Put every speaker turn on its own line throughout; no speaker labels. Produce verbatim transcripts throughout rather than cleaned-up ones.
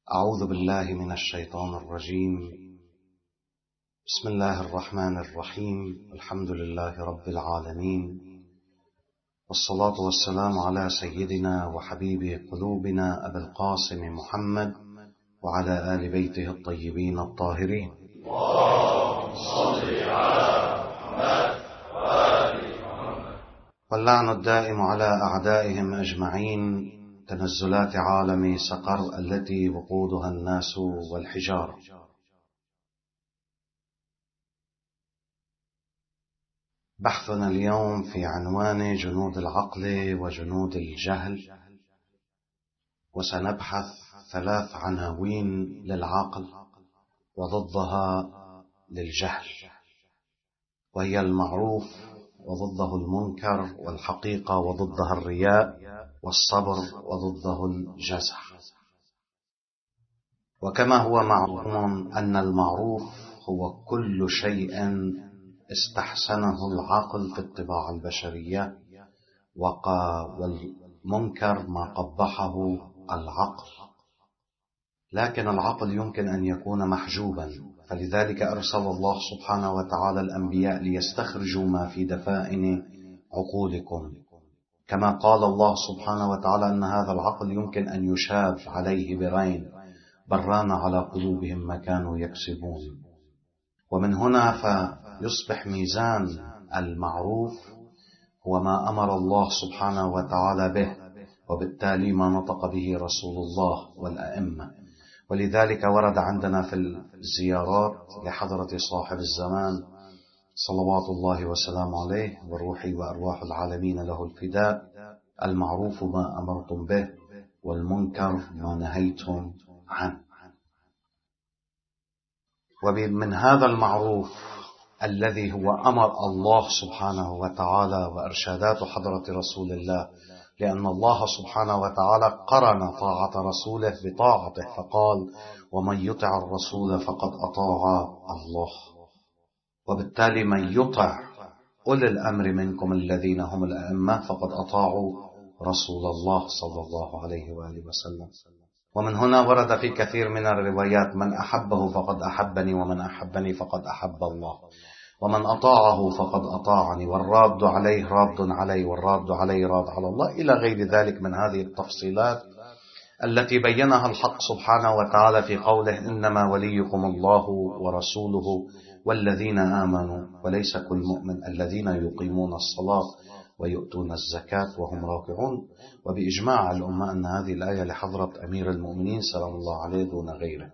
أعوذ بالله من الشيطان الرجيم. بسم الله الرحمن الرحيم. الحمد لله رب العالمين، والصلاة والسلام على سيدنا وحبيب قلوبنا أبي القاسم محمد وعلى آل بيته الطيبين الطاهرين.
اللهم صل على محمد وآل محمد.
واللعن الدائم على أعدائهم أجمعين. تنزلات عالم سقر التي وقودها الناس والحجار. بحثنا اليوم في عنوان جنود العقل وجنود الجهل، وسنبحث ثلاث عناوين للعقل وضدها للجهل، وهي المعروف وضده المنكر، والحقيقة وضدها الرياء، والصبر وضده الجزع. وكما هو معلوم أن المعروف هو كل شيء استحسنه العقل في الطباع البشرية، والمنكر ما قبحه العقل، لكن العقل يمكن أن يكون محجوبا، فلذلك أرسل الله سبحانه وتعالى الأنبياء ليستخرجوا ما في دفائن عقولكم، كما قال الله سبحانه وتعالى أن هذا العقل يمكن أن يشاب عليه برين بران على قلوبهم ما كانوا يكسبون. ومن هنا فيصبح ميزان المعروف هو ما أمر الله سبحانه وتعالى به، وبالتالي ما نطق به رسول الله والأئمة. ولذلك ورد عندنا في الزيارات لحضرة صاحب الزمان صلوات الله وسلامه عليه والروح وأرواح العالمين له الفداء: المعروف ما أمرتم به، والمنكر ما نهيتم عنه. ومن هذا المعروف الذي هو أمر الله سبحانه وتعالى وإرشادات حضرة رسول الله، لأن الله سبحانه وتعالى قرن طاعة رسوله بطاعته، فقال: ومن يطع الرسول فقد أطاع الله. وبالتالي من يطع أولي الأمر منكم الذين هم الأئمة فقد أطاعوا رسول الله صلى الله عليه وآله وسلم. ومن هنا ورد في كثير من الروايات: من أحبه فقد أحبني، ومن أحبني فقد أحب الله، ومن أطاعه فقد أطاعني، والراد عليه راد علي، والراد عليه راد على الله، إلى غير ذلك من هذه التفصيلات التي بينها الحق سبحانه وتعالى في قوله: إنما وليكم الله ورسوله والذين آمنوا وليس كل مؤمن الذين يقيمون الصلاة ويؤتون الزكاة وهم راكعون. وبإجماع الأمة أن هذه الآية لحضرة أمير المؤمنين سلام الله عليه دون غيره.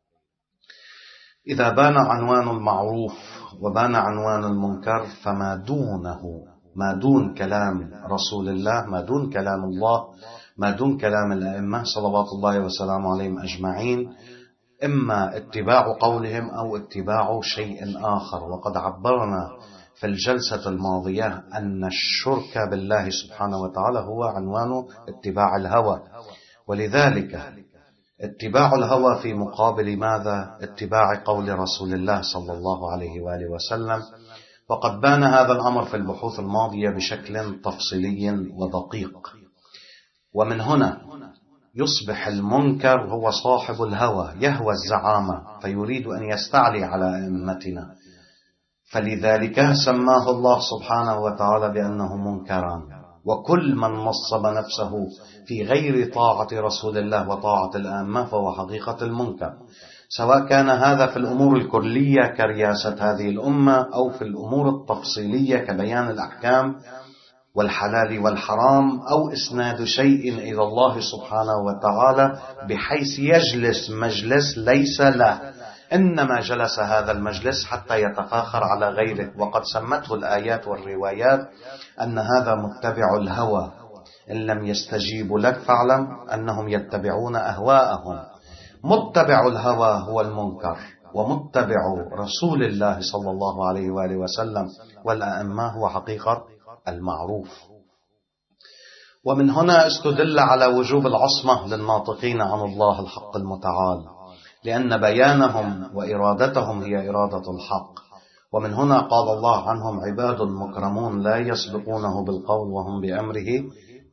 إذا بان عنوان المعروف وبان عنوان المنكر، فما دونه، ما دون كلام رسول الله، ما دون كلام الله، ما دون كلام الأئمة صلوات الله وسلامه عليهم أجمعين، إما اتباع قولهم أو اتباع شيء آخر. وقد عبرنا في الجلسة الماضية أن الشرك بالله سبحانه وتعالى هو عنوان اتباع الهوى، ولذلك اتباع الهوى في مقابل ماذا؟ اتباع قول رسول الله صلى الله عليه وآله وسلم. وقد بان هذا الأمر في البحوث الماضية بشكل تفصيلي ودقيق. ومن هنا يصبح المنكر هو صاحب الهوى، يهوى الزعامة فيريد أن يستعلي على أئمتنا، فلذلك سماه الله سبحانه وتعالى بأنه منكران. وكل من نصب نفسه في غير طاعة رسول الله وطاعة الأئمة فهو حقيقة المنكر، سواء كان هذا في الأمور الكلية كرياسة هذه الأمة، أو في الأمور التفصيلية كبيان الأحكام والحلال والحرام، أو إسناد شيء إلى الله سبحانه وتعالى بحيث يجلس مجلس ليس له، إنما جلس هذا المجلس حتى يتفاخر على غيره. وقد سمته الآيات والروايات أن هذا متبع الهوى، إن لم يستجيبوا لك فاعلم أنهم يتبعون أهواءهم. متبع الهوى هو المنكر، ومتبع رسول الله صلى الله عليه وآله وسلم والأئمة هو حقيقة المعروف. ومن هنا استدل على وجوب العصمة للناطقين عن الله الحق المتعال، لأن بيانهم وإرادتهم هي إرادة الحق. ومن هنا قال الله عنهم: عباد مكرمون لا يسبقونه بالقول وهم بأمره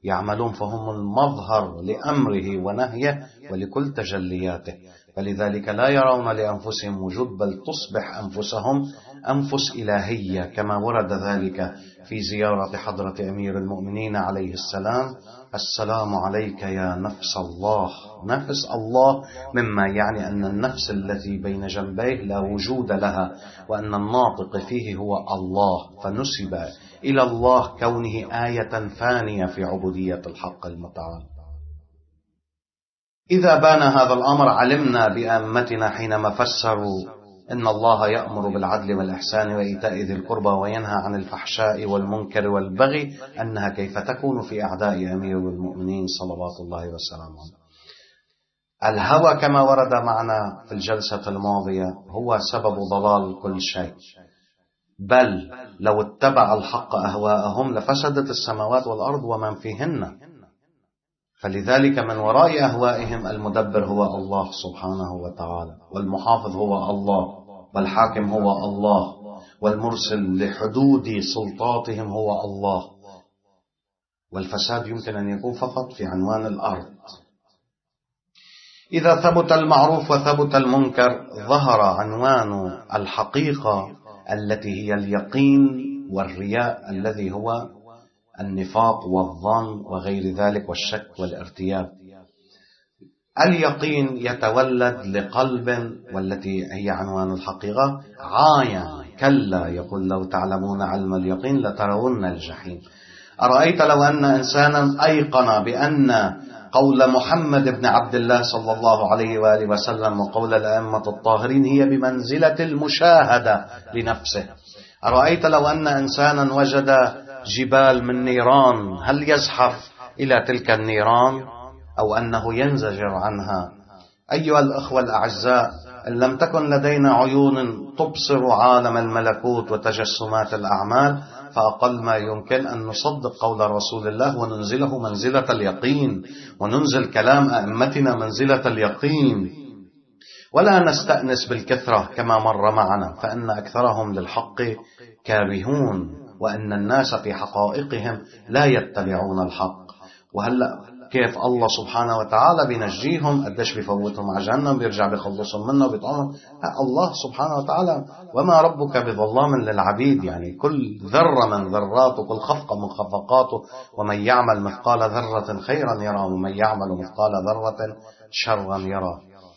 يعملون، فهم المظهر لأمره ونهيه ولكل تجلياته، فلذلك لا يرون لأنفسهم وجود، بل تصبح أنفسهم أنفس إلهية، كما ورد ذلك في زيارة حضرة أمير المؤمنين عليه السلام: السلام عليك يا نفس الله. نفس الله مما يعني أن النفس التي بين جنبيه لا وجود لها، وأن الناطق فيه هو الله، فنسب إلى الله كونه آية فانية في عبودية الحق المتعال. إذا بان هذا الأمر علمنا بأئمتنا حينما فسروا إن الله يأمر بالعدل والإحسان وإيتاء ذي القربى وينهى عن الفحشاء والمنكر والبغي أنها كيف تكون في أعداء أمير المؤمنين صلوات الله وسلامه. الهوى كما ورد معنا في الجلسة الماضية هو سبب ضلال كل شيء، بل لو اتبع الحق أهواءهم لفسدت السماوات والأرض ومن فيهن، فلذلك من وراء أهوائهم المدبر هو الله سبحانه وتعالى، والمحافظ هو الله، والحاكم هو الله، والمرسل لحدود سلطاتهم هو الله، والفساد يمكن أن يكون فقط في عنوان الأرض. إذا ثبت المعروف وثبت المنكر ظهر عنوان الحقيقة التي هي اليقين والرياء الذي هو النفاق والظن وغير ذلك والشك والارتياب. اليقين يتولد لقلب، والتي هي عنوان الحقيقة، عاين كلا يقول لو تعلمون علم اليقين لترون الجحيم. أرأيت لو أن إنسانا أيقن بأن قول محمد بن عبد الله صلى الله عليه وآله وسلم وقول الأئمة الطاهرين هي بمنزلة المشاهدة لنفسه. أرأيت لو أن إنسانا وجد جبال من نيران، هل يزحف إلى تلك النيران أو أنه ينزجر عنها؟ أيها الأخوة الأعزاء، إن لم تكن لدينا عيون تبصر عالم الملكوت وتجسمات الأعمال، فأقل ما يمكن أن نصدق قول رسول الله وننزله منزلة اليقين، وننزل كلام أئمتنا منزلة اليقين، ولا نستأنس بالكثرة كما مر معنا، فإن أكثرهم للحق كارهون، وأن الناس في حقائقهم لا يتبعون الحق. وهلأ كيف الله سبحانه وتعالى بينجيهم، قديش بيفوتهم على جهنم، بيرجع بيخلصهم منه وبيطعمهم. الله سبحانه وتعالى وما ربك بظلام للعبيد، يعني كل ذرة من ذراته، كل خفقة من خفقاته، ومن يعمل مثقال ذرة خيرا يرى ومن يعمل مثقال ذرة شرا يرى.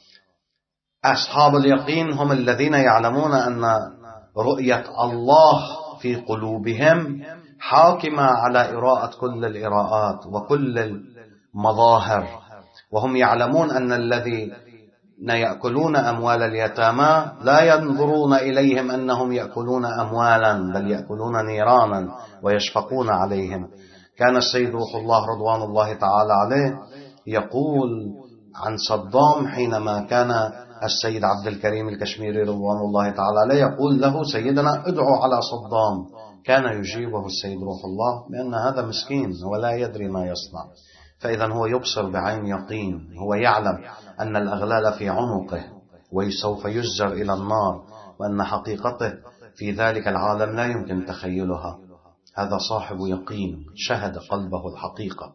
أصحاب اليقين هم الذين يعلمون أن رؤية الله في قلوبهم حاكمة على إراءة كل الإراءات وكل المظاهر، وهم يعلمون أن الذين يأكلون أموال اليتامى لا ينظرون إليهم أنهم يأكلون أموالا، بل يأكلون نيرانا ويشفقون عليهم. كان السيد روح الله رضوان الله تعالى عليه يقول عن صدام حينما كان السيد عبد الكريم الكشميري رضوان الله تعالى عليه يقول له: سيدنا ادعو على صدام، كان يجيبه السيد روح الله بأن هذا مسكين هو لا يدري ما يصنع. فإذا هو يبصر بعين يقين، هو يعلم أن الأغلال في عنقه وسوف يزجر إلى النار، وأن حقيقته في ذلك العالم لا يمكن تخيلها. هذا صاحب يقين شهد قلبه الحقيقة.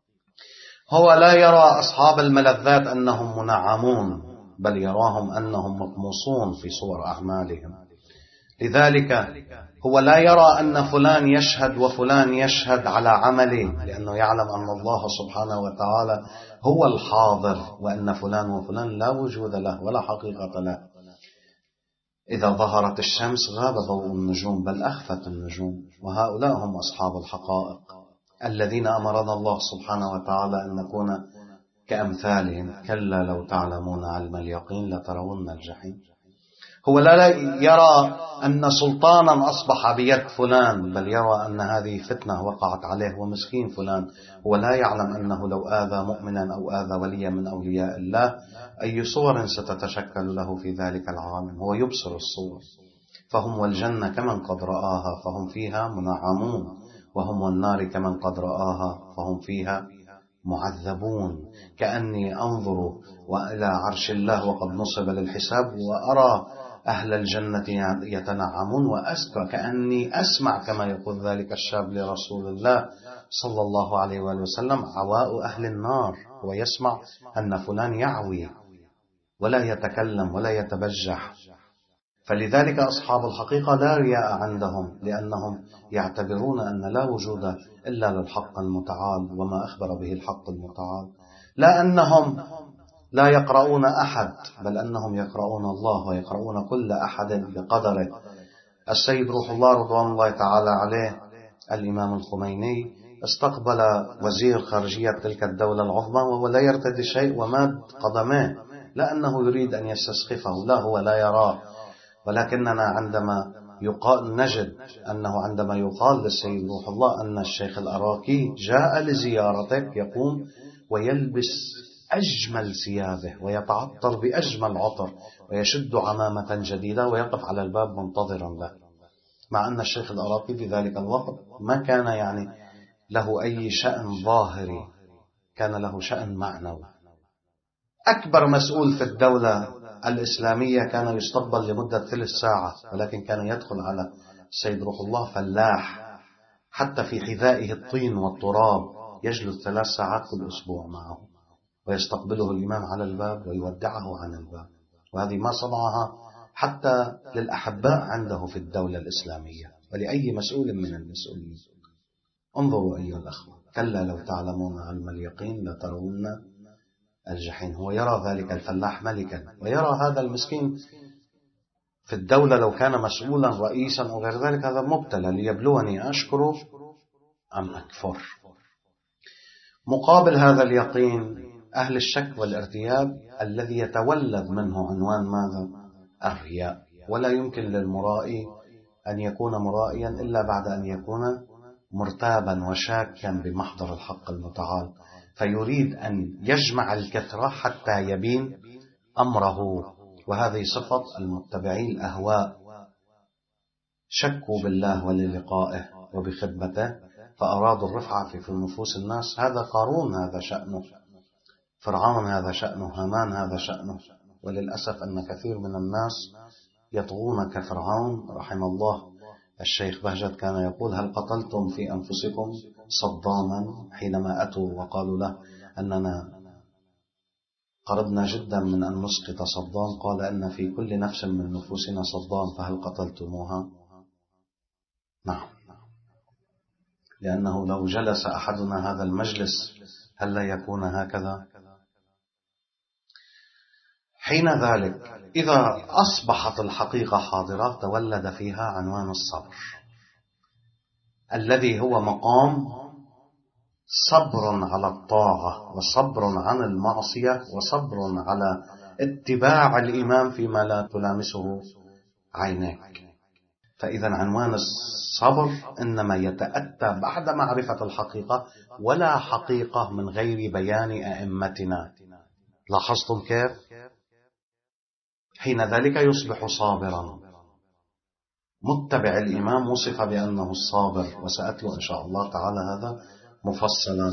هو لا يرى أصحاب الملذات أنهم منعمون، بل يراهم أنهم مطموسون في صور أعمالهم. لذلك هو لا يرى أن فلان يشهد وفلان يشهد على عمله، لأنه يعلم أن الله سبحانه وتعالى هو الحاضر، وأن فلان وفلان لا وجود له ولا حقيقة له. إذا ظهرت الشمس غاب ضوء النجوم، بل أخفت النجوم. وهؤلاء هم أصحاب الحقائق الذين أمرنا الله سبحانه وتعالى أن نكون كأمثالهم. كلا لو تعلمون علم اليقين لترون الجحيم. هو لا يرى أن سلطانا أصبح بيد فلان، بل يرى أن هذه فتنة وقعت عليه ومسكين فلان. هو لا يعلم أنه لو آذى مؤمنا أو آذى وليا من أولياء الله أي صور ستتشكل له في ذلك العالم. هو يبصر الصور. فهم والجنة كمن قد رآها فهم فيها منعمون، وهم والنار كمن قد رآها فهم فيها معذبون. كأني أنظر وإلى عرش الله وقد نصب للحساب، وأرى أهل الجنة يتنعمون، وأسكى كأني أسمع كما يقول ذلك الشاب لرسول الله صلى الله عليه وآله وسلم عواء أهل النار، ويسمع أن فلان يعوي ولا يتكلم ولا يتبجح. فلذلك أصحاب الحقيقة لا رياء عندهم، لأنهم يعتبرون أن لا وجود إلا للحق المتعال وما أخبر به الحق المتعال، لا أنهم لا يقرؤون أحد، بل أنهم يقرؤون الله ويقرؤون كل أحد بقدره. السيد روح الله رضوان الله تعالى عليه الإمام الخميني استقبل وزير خارجية تلك الدولة العظمى وهو لا يرتدي شيء وماد قدميه، لا أنه يريد أن يستسخفه، لا، هو لا يراه. ولكننا عندما يقال نجد أنه عندما يقال للسيد روح الله أن الشيخ الأراكي جاء لزيارتك، يقوم ويلبس أجمل ثيابه ويتعطر بأجمل عطر ويشد عمامة جديدة ويقف على الباب منتظرا له، مع أن الشيخ الأراكي في ذلك الوقت ما كان يعني له أي شأن ظاهري، كان له شأن معنوي. أكبر مسؤول في الدولة الإسلامية كان يستقبل لمدة ثلث ساعة، ولكن كان يدخل على السيد روح الله فلاح حتى في حذائه الطين والتراب، يجلس ثلاث ساعات كل أسبوع معه ويستقبله الإمام على الباب ويودعه عن الباب. وهذه ما صنعها حتى للأحباء عنده في الدولة الإسلامية ولأي مسؤول من المسؤولين. انظروا أيها الأخوة، كلا لو تعلمون علم اليقين لترون الجحيم. هو يرى ذلك الفلاح ملكا، ويرى هذا المسكين في الدولة لو كان مسؤولا رئيسا أو غير ذلك هذا مبتلى ليبلوني أشكره أم أكفر. مقابل هذا اليقين أهل الشك والارتياب الذي يتولد منه عنوان ماذا؟ الرياء. ولا يمكن للمرائي أن يكون مرائيا إلا بعد أن يكون مرتابا وشاكا بمحضر الحق المتعال، فيريد أن يجمع الكثرة حتى يبين أمره. وهذه صفة المتبعين الأهواء، شكوا بالله وللقائه وبخدمته فأرادوا الرفعة في نفوس الناس. هذا قارون هذا شأنه، فرعون هذا شأنه، هامان هذا شأنه. وللأسف أن كثير من الناس يطغون كفرعون. رحم الله الشيخ بهجت كان يقول: هل قتلتم في أنفسكم صداما؟ حينما أتوا وقالوا له أننا قربنا جدا من أن نسقط صدام، قال: أن في كل نفس من نفوسنا صدام، فهل قتلتموها؟ نعم، لأنه لو جلس أحدنا هذا المجلس هل لا يكون هكذا؟ حين ذلك إذا أصبحت الحقيقة حاضرة تولد فيها عنوان الصبر، الذي هو مقام صبر على الطاعة وصبر عن المعصية وصبر على اتباع الإمام فيما لا تلامسه عيناك. فإذا عنوان الصبر إنما يتأتى بعد معرفة الحقيقة، ولا حقيقة من غير بيان أئمتنا. لاحظتم كيف؟ حين ذلك يصبح صابرا. متبع الإمام وصف بأنه الصابر، وسأتلو إن شاء الله تعالى هذا مفصلا،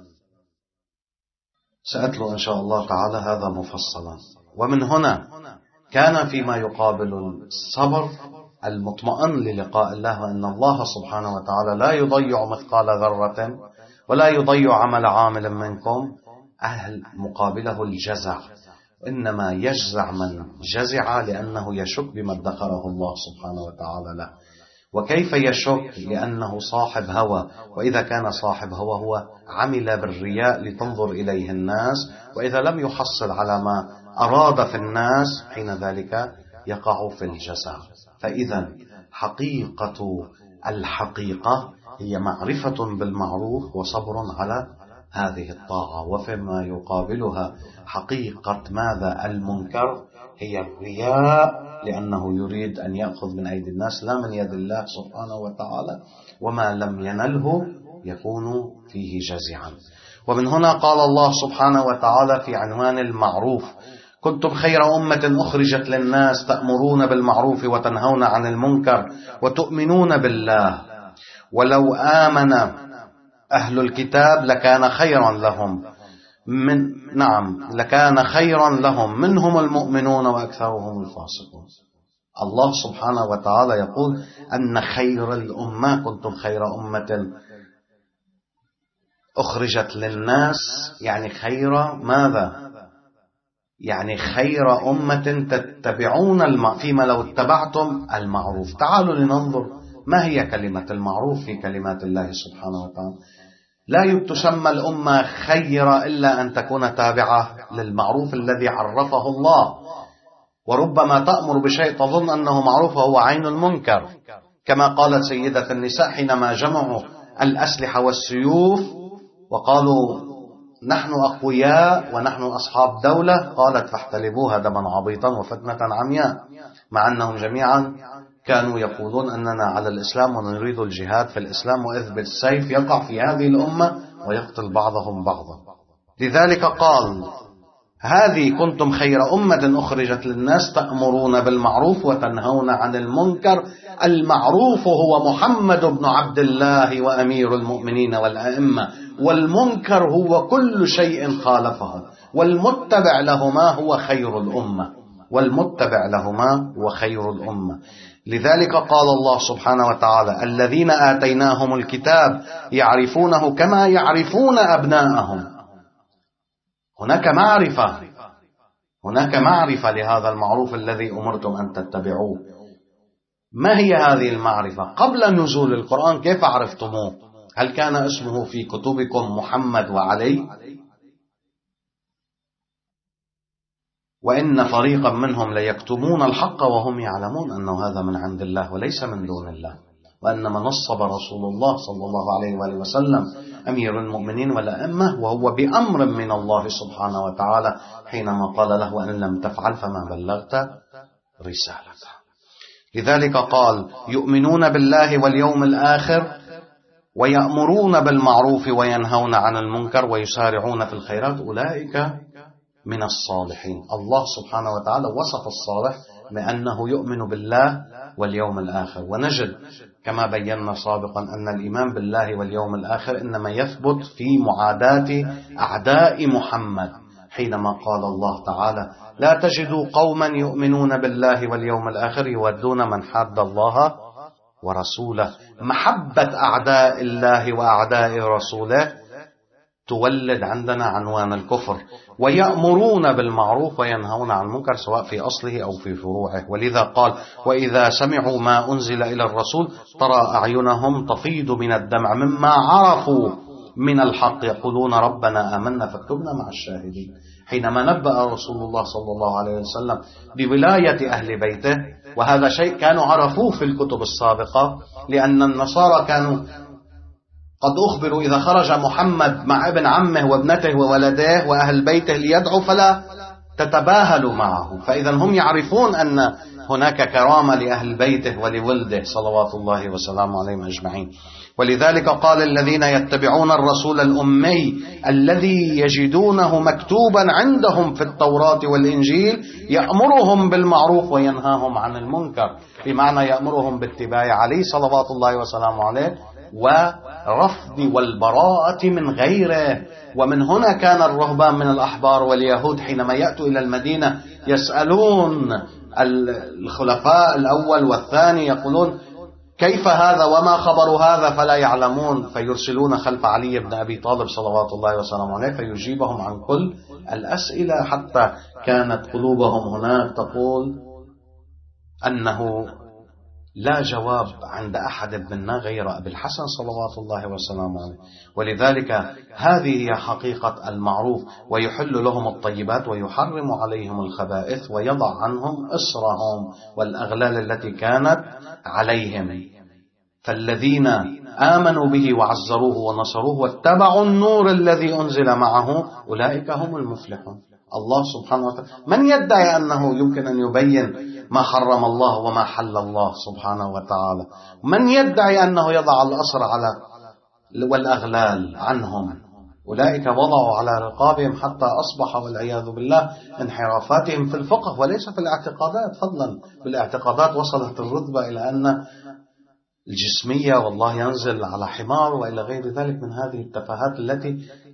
سأتلو إن شاء الله تعالى هذا مفصلا. ومن هنا كان فيما يقابل الصبر المطمئن للقاء الله، وأن الله سبحانه وتعالى لا يضيع مثقال ذرة ولا يضيع عمل عامل منكم. أهل مقابله الجزع، إنما يجزع من جزع لأنه يشك بما ادخره الله سبحانه وتعالى له. وكيف يشك؟ لأنه صاحب هوى، وإذا كان صاحب هوى هو عمل بالرياء لتنظر إليه الناس، وإذا لم يحصل على ما أراد في الناس حين ذلك يقع في الجزع. فإذا حقيقة الحقيقة هي معرفة بالمعروف وصبر على هذه الطاعة، وفيما يقابلها حقيقة ماذا؟ المنكر، هي الرياء، لأنه يريد أن يأخذ من أيدي الناس لا من يد الله سبحانه وتعالى، وما لم ينله يكون فيه جزعا. ومن هنا قال الله سبحانه وتعالى في عنوان المعروف: كنتم خير أمة أخرجت للناس تأمرون بالمعروف وتنهون عن المنكر وتؤمنون بالله ولو آمن أهل الكتاب لكان خيرا لهم من نعم لكان خيرا لهم منهم المؤمنون وأكثرهم الفاسقون. الله سبحانه وتعالى يقول أن خير الأمة كنتم خير أمة أخرجت للناس، يعني خير ماذا؟ يعني خير أمة تتبعون الم... فيما لو اتبعتم المعروف. تعالوا لننظر ما هي كلمة المعروف في كلمات الله سبحانه وتعالى. لا تسمى الأمة خيرة إلا أن تكون تابعة للمعروف الذي عرفه الله. وربما تأمر بشيء تظن أنه معروف وهو عين المنكر، كما قالت سيدة النساء حينما جمعوا الأسلحة والسيوف وقالوا نحن أقوياء ونحن أصحاب دولة، قالت فاحتلبوها دما عبيطا وفتنة عمياء، مع أنهم جميعا كانوا يقولون أننا على الإسلام ونريد الجهاد في الإسلام، وإذ بالسيف يقع في هذه الأمة ويقتل بعضهم بعضا. لذلك قال هذه كنتم خير أمة أخرجت للناس تأمرون بالمعروف وتنهون عن المنكر. المعروف هو محمد بن عبد الله وأمير المؤمنين والأئمة، والمنكر هو كل شيء خالفه، والمتبع لهما هو خير الأمة، والمتبع لهما هو خير الأمة. لذلك قال الله سبحانه وتعالى الذين آتيناهم الكتاب يعرفونه كما يعرفون أبناءهم. هناك معرفة، هناك معرفة لهذا المعروف الذي أمرتم أن تتبعوه. ما هي هذه المعرفة؟ قبل نزول القرآن كيف عرفتموه؟ هل كان اسمه في كتبكم محمد وعلي؟ وإن فريقا منهم ليكتمون الحق وهم يعلمون أنه هذا من عند الله وليس من دون الله، وأنما نصب رسول الله صلى الله عليه وآله وسلم أمير المؤمنين والأئمة وهو بأمر من الله سبحانه وتعالى حينما قال له وإن لم تفعل فما بلغت رسالته. لذلك قال يؤمنون بالله واليوم الآخر ويأمرون بالمعروف وينهون عن المنكر ويسارعون في الخيرات أولئك من الصالحين. الله سبحانه وتعالى وصف الصالح بأنه يؤمن بالله واليوم الآخر. ونجد كما بينا سابقا أن الإيمان بالله واليوم الآخر إنما يثبت في معاداة أعداء محمد، حينما قال الله تعالى لا تجدوا قوما يؤمنون بالله واليوم الآخر يودون من حاد الله ورسوله. محبة أعداء الله وأعداء رسوله تولد عندنا عنوان الكفر. ويأمرون بالمعروف وينهون عن المنكر سواء في أصله أو في فروعه. ولذا قال وإذا سمعوا ما أنزل إلى الرسول ترى أعينهم تفيض من الدمع مما عرفوا من الحق يقولون ربنا آمنا فاكتبنا مع الشاهدين. حينما نبأ رسول الله صلى الله عليه وسلم بولاية أهل بيته، وهذا شيء كانوا عرفوه في الكتب السابقة، لأن النصارى كانوا قد أخبروا إذا خرج محمد مع ابن عمه وابنته وولده وأهل بيته ليدعوا فلا تتباهلوا معه. فإذا هم يعرفون أن هناك كرامة لأهل بيته ولولده صلوات الله وسلامه عليهم أجمعين. ولذلك قال الذين يتبعون الرسول الأمي الذي يجدونه مكتوبا عندهم في التوراة والإنجيل يأمرهم بالمعروف وينهاهم عن المنكر، بمعنى يأمرهم باتباع علي صلوات الله وسلامه عليه ورفض والبراءة من غيره. ومن هنا كان الرهبان من الأحبار واليهود حينما يأتوا إلى المدينة يسألون الخلفاء الأول والثاني يقولون كيف هذا وما خبر هذا فلا يعلمون، فيرسلون خلف علي بن أبي طالب صلوات الله وسلامه عليه فيجيبهم عن كل الأسئلة، حتى كانت قلوبهم هناك تقول أنه لا جواب عند أحد منا غير أبي الحسن صلوات الله وسلامه عليه. ولذلك هذه هي حقيقة المعروف. ويحل لهم الطيبات ويحرم عليهم الخبائث ويضع عنهم إصرهم والأغلال التي كانت عليهم. فالذين آمنوا به وعزروه ونصروه واتبعوا النور الذي أنزل معه أولئك هم المفلحون. الله سبحانه وتعالى من يدعي أنه يمكن أن يبين ما حرم الله وما حل الله سبحانه وتعالى؟ من يدعي أنه يضع الأسر على والأغلال عنهم؟ أولئك وضعوا على رقابهم حتى أصبح والعياذ بالله انحرافاتهم في الفقه وليس في الاعتقادات، فضلا بالاعتقادات وصلت الرتبة إلى أن الجسمية والله ينزل على حمار وإلى غير ذلك من هذه التفاهات التي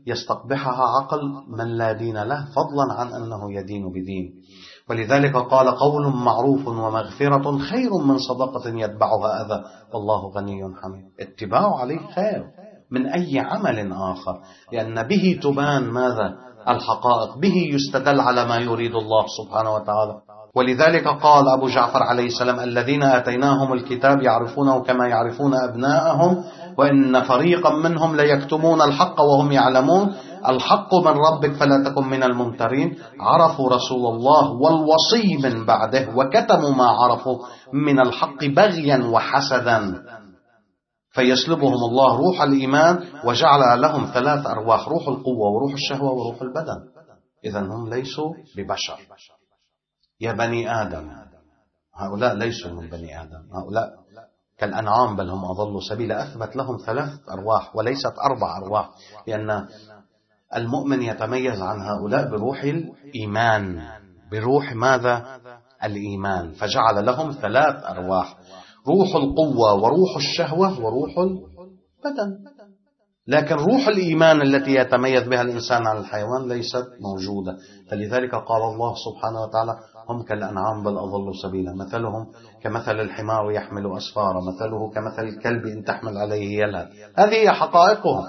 يستقبحها عقل من لا دين له، فضلا عن أنه يدين بدين. ولذلك قال قول معروف ومغفرة خير من صدقة يتبعها أذى والله غني حميد. اتباع عليه خير من أي عمل آخر، لأن به تبان ماذا؟ الحقائق، به يستدل على ما يريد الله سبحانه وتعالى. ولذلك قال أبو جعفر عليه السلام: الذين آتيناهم الكتاب يعرفونه كما يعرفون أبناءهم وإن فريقا منهم ليكتمون الحق وهم يعلمون. الحق من ربك فلا تكن من الممترين. عرفوا رسول الله والوصي من بعده وكتموا ما عرفوا من الحق بغيا وحسدا، فيسلبهم الله روح الإيمان وجعل لهم ثلاث أرواح: روح القوة وروح الشهوة وروح البدن. إذن هم ليسوا ببشر. يا بني آدم، هؤلاء ليسوا من بني آدم، هؤلاء كالأنعام بل هم أضلوا سبيلا. أثبت لهم ثلاث أرواح وليست أربع أرواح، لأن المؤمن يتميز عن هؤلاء بروح الإيمان، بروح ماذا؟ الإيمان. فجعل لهم ثلاث أرواح: روح القوة وروح الشهوة وروح البدن. لكن روح الإيمان التي يتميز بها الإنسان عن الحيوان ليست موجودة. فلذلك قال الله سبحانه وتعالى: هم كالأنعام بل أضلوا سبيلا، مثلهم كمثل الحمار يحمل أسفارا، مثله كمثل الكلب إن تحمل عليه يلهث. هذه هي حقائقهم.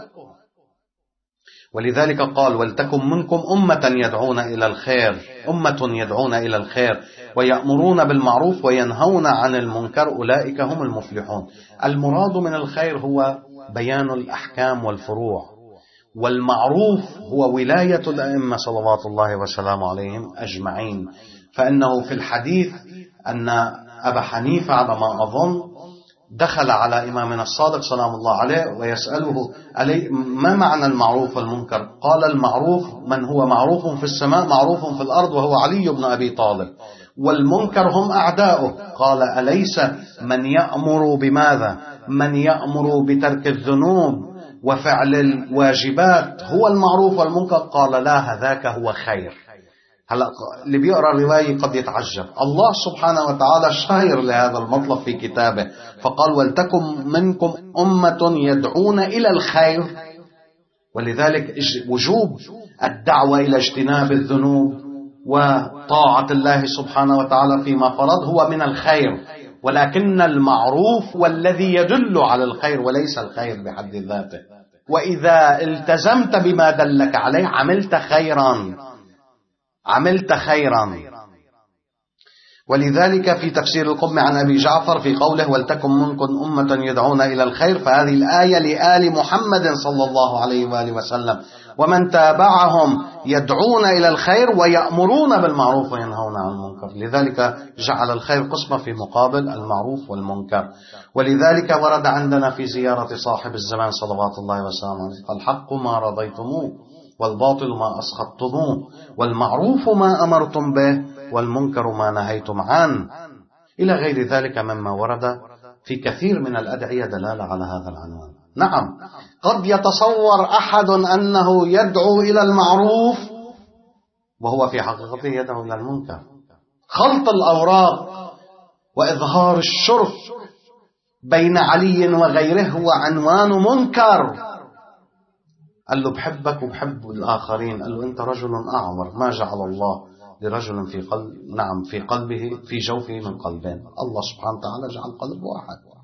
ولذلك قال: ولتكن منكم أمة يدعون إلى الخير، أمة يدعون إلى الخير ويأمرون بالمعروف وينهون عن المنكر أولئك هم المفلحون. المراد من الخير هو بيان الأحكام والفروع، والمعروف هو ولاية الأئمة صلوات الله وسلامه عليهم أجمعين. فإنه في الحديث أن أبا حنيفة على ما أظن دخل على إمامنا الصادق سلام الله عليه ويسأله: علي ما معنى المعروف والمنكر؟ قال: المعروف من هو معروف في السماء معروف في الأرض وهو علي بن أبي طالب، والمنكر هم أعداؤه. قال: أليس من يأمر بماذا؟ من يأمر بترك الذنوب وفعل الواجبات هو المعروف والمنكر؟ قال: لا، هذاك هو خير. هلا اللي بيقرأ الرواية قد يتعجب. الله سبحانه وتعالى شاير لهذا المطلب في كتابه، فقال: ولتكن منكم أمة يدعون إلى الخير. ولذلك وجوب الدعوة إلى اجتناب الذنوب وطاعة الله سبحانه وتعالى فيما فرض هو من الخير، ولكن المعروف والذي يدل على الخير وليس الخير بحد ذاته. وإذا التزمت بما دلك عليه عملت خيرا، عملت خيرا. ولذلك في تفسير القم عن أبي جعفر في قوله: ولتكن منكم أمة يدعون إلى الخير، فهذه الآية لآل محمد صلى الله عليه وآله وسلم ومن تابعهم يدعون إلى الخير ويأمرون بالمعروف وينهون عن المنكر. لذلك جعل الخير قسمة في مقابل المعروف والمنكر. ولذلك ورد عندنا في زيارة صاحب الزمان صلوات الله وسلامه عليه: الحق ما رضيتموه والباطل ما أسخطتموه والمعروف ما أمرتم به والمنكر ما نهيتم عنه، إلى غير ذلك مما ورد في كثير من الأدعية دلالة على هذا العنوان. نعم، قد يتصور أحد أنه يدعو إلى المعروف وهو في حقيقته يدعو إلى المنكر. خلط الأوراق وإظهار الشرف بين علي وغيره هو عنوان منكر. قال له: بحبك وبحب الآخرين. قال له: أنت رجل أعور، ما جعل الله لرجل في قلب نعم في قلبه في جوفه من قلبين. الله سبحانه وتعالى جعل قلب واحد.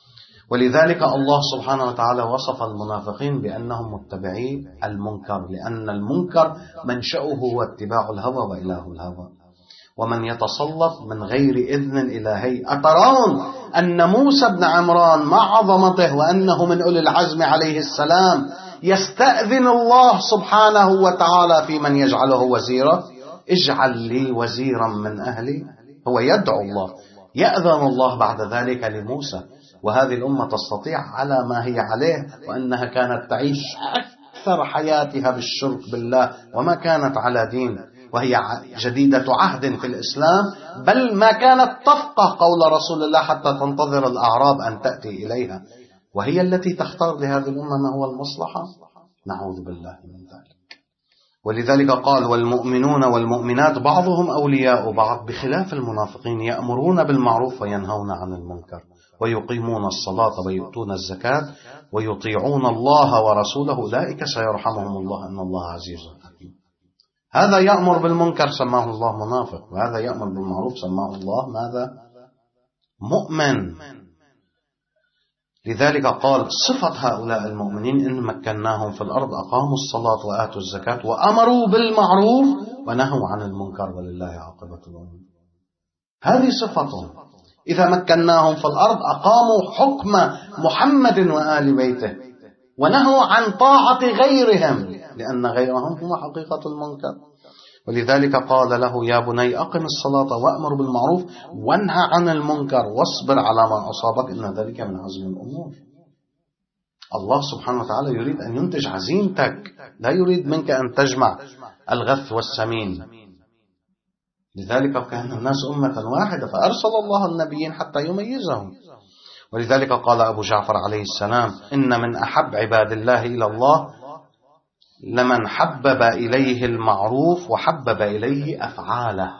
ولذلك الله سبحانه وتعالى وصف المنافقين بأنهم متبعي المنكر، لأن المنكر منشأه هو اتباع الهوى وإله الهوى. ومن يتسلط من غير إذن إلهي. أترون أن موسى بن عمران مع عظمته وأنه من أولي العزم عليه السلام يستأذن الله سبحانه وتعالى في من يجعله وزيرا؟ اجعل لي وزيرا من أهلي. هو يدعو الله، يأذن الله بعد ذلك لموسى. وهذه الأمة تستطيع على ما هي عليه، وأنها كانت تعيش أكثر حياتها بالشرك بالله وما كانت على دين، وهي جديدة عهد في الإسلام، بل ما كانت تفقه قول رسول الله حتى تنتظر الأعراب أن تأتي إليها، وهي التي تختار لهذه الأمة ما هو المصلحة. نعوذ بالله من ذلك. ولذلك قال: والمؤمنون والمؤمنات بعضهم أولياء بعض، بخلاف المنافقين يأمرون بالمعروف وينهون عن المنكر ويقيمون الصلاة ويؤتون الزكاة ويطيعون الله ورسوله أولئك سيرحمهم الله إن الله عزيز حكيم. هذا يأمر بالمنكر سماه الله منافق، وهذا يأمر بالمعروف سماه الله ماذا؟ مؤمن. لذلك قال صفة هؤلاء المؤمنين إن مكناهم في الأرض أقاموا الصلاة وآتوا الزكاة وأمروا بالمعروف ونهوا عن المنكر ولله عاقبة الأمور. هذه صفتهم. إذا مكناهم في الأرض أقاموا حكم محمد وآل بيته ونهوا عن طاعة غيرهم، لأن غيرهم هم حقيقة المنكر. ولذلك قال له يا بني أقم الصلاة وأمر بالمعروف وانهى عن المنكر واصبر على ما أصابك إن ذلك من عزم الأمور. الله سبحانه وتعالى يريد أن ينتج عزيمتك، لا يريد منك أن تجمع الغث والسمين. لذلك كان الناس أمة واحدة فأرسل الله النبيين حتى يميزهم. ولذلك قال أبو جعفر عليه السلام إن من أحب عباد الله إلى الله لمن حبب إليه المعروف وحبب إليه أفعاله.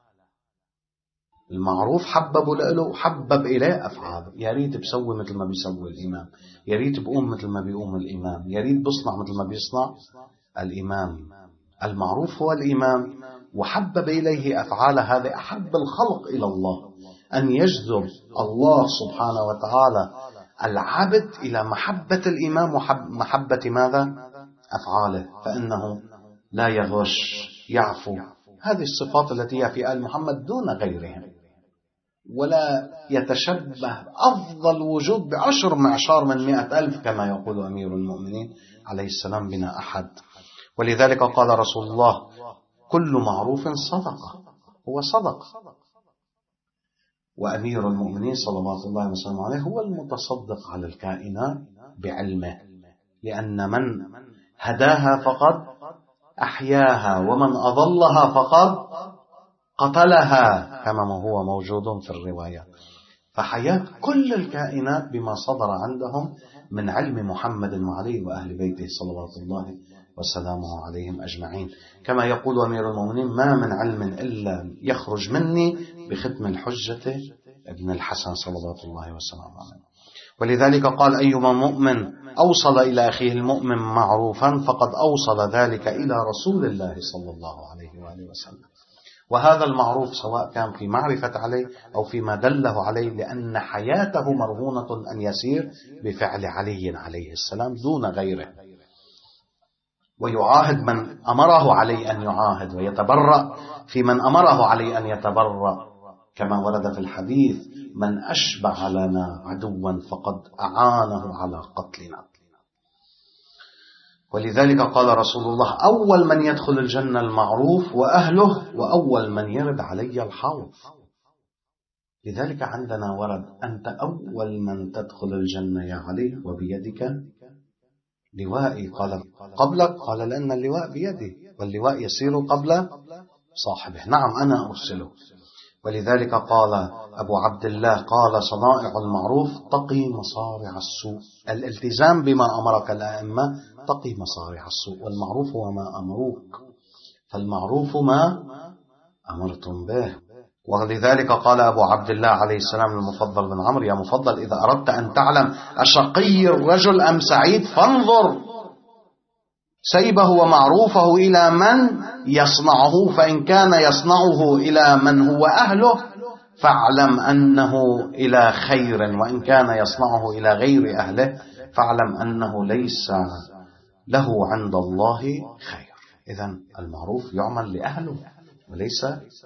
المعروف حبب له حبب إليه أفعاله. يا ريت بسوي مثل ما بيسوي الإمام، يا ريت بقوم مثل ما بيقوم الإمام، يا ريت بصنع مثل ما بيصنع الإمام. المعروف هو الإمام، وحبب إليه أفعاله. هذا أحب الخلق إلى الله، أن يجذب الله سبحانه وتعالى العبد إلى محبة الإمام ومحبة ماذا؟ أفعاله، فإنه لا يغش يعفو. هذه الصفات التي هي في آل محمد دون غيرهم، ولا يتشبه أفضل وجود بعشر معشار من مئة ألف كما يقول أمير المؤمنين عليه السلام بنا أحد. ولذلك قال رسول الله كل معروف صدقة، هو صدق. وأمير المؤمنين صلوات الله وسلامه عليه هو المتصدق على الكائنات بعلمه، لأن من هداها فقد أحياها ومن أضلها فقد قتلها كما هو موجود في الروايات. فحياة كل الكائنات بما صدر عندهم من علم محمد وعليه وأهل بيته صلوات الله وسلامه عليهم أجمعين. كما يقول أمير المؤمنين ما من علم إلا يخرج مني بختم الحجة ابن الحسن صلوات الله وسلامه عليه. ولذلك قال أيما مؤمن أوصل إلى أخيه المؤمن معروفا فقد أوصل ذلك إلى رسول الله صلى الله عليه وآله وسلم. وهذا المعروف سواء كان في معرفة عليه أو فيما دله عليه، لأن حياته مرهونة أن يسير بفعل علي عليه السلام دون غيره، ويعاهد من أمره عليه أن يعاهد، ويتبرأ في من أمره عليه أن يتبرأ، كما ورد في الحديث من أشبع لنا عدوا فقد أعانه على قتلنا. ولذلك قال رسول الله أول من يدخل الجنة المعروف وأهله، وأول من يرد علي الحوض. لذلك عندنا ورد أنت أول من تدخل الجنة يا علي وبيدك لوائي. قال قبلك؟ قال لأن اللواء بيدي، واللواء يسير قبل صاحبه. نعم أنا أرسله. ولذلك قال أبو عبد الله قال صنائع المعروف تقي مصارع السوء. الالتزام بما أمرك الأئمة تقي مصارع السوء، والمعروف هو ما أمروك، فالمعروف ما أمرتم به. ولذلك قال أبو عبد الله عليه السلام المفضل بن عمرو يا مفضل إذا أردت أن تعلم أشقي الرجل أم سعيد فانظر سيبه ومعروفه إلى من يصنعه، فإن كان يصنعه إلى من هو أهله فاعلم أنه إلى خير، وإن كان يصنعه إلى غير أهله فاعلم أنه ليس له عند الله خير. إذن المعروف يعمل لأهله وليس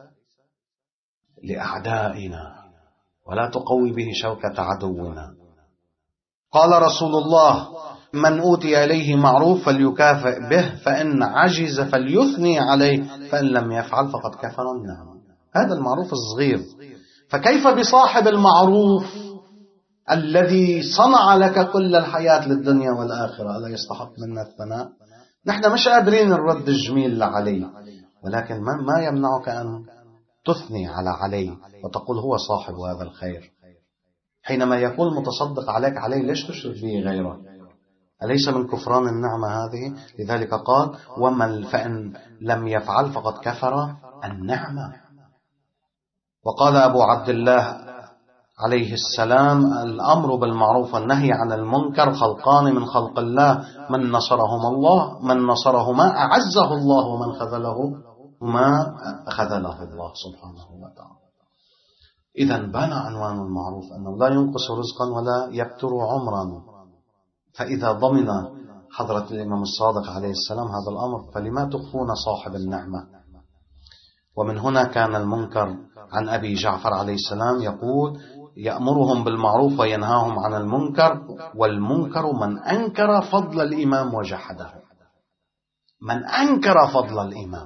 لأعدائنا، ولا تقوي به شوكة عدونا. قال رسول الله من أوتي إليه معروف فليكافئ به، فإن عجز فليثني عليه، فإن لم يفعل فقد كفر النعمة. هذا المعروف الصغير. فكيف بصاحب المعروف الذي صنع لك كل الحياة للدنيا والآخرة؟ ألا يستحق منا الثناء؟ نحن مش قادرين نرد الجميل عليه، ولكن ما يمنعك أن تثني على عليه وتقول هو صاحب هذا الخير. حينما يكون متصدق عليك عليه ليش تشرك به غيره؟ أليس من كفران النعمة هذه؟ لذلك قال ومن فإن لم يفعل فقد كفر النعمة. وقال أبو عبد الله عليه السلام الأمر بالمعروف والنهي عن المنكر خلقان من خلق الله، من نصرهما الله من نصرهما أعزه الله، ومن خذله ما خذله الله سبحانه وتعالى. إذا بان عنوان المعروف أنه لا ينقص رزقا ولا يبتر عمرا. فإذا ضمن حضرة الإمام الصادق عليه السلام هذا الأمر، فلما تخفون صاحب النعمة؟ ومن هنا كان المنكر عن أبي جعفر عليه السلام يقول: يأمرهم بالمعروف وينهاهم عن المنكر، والمنكر من أنكر فضل الإمام وجحده. من أنكر فضل الإمام،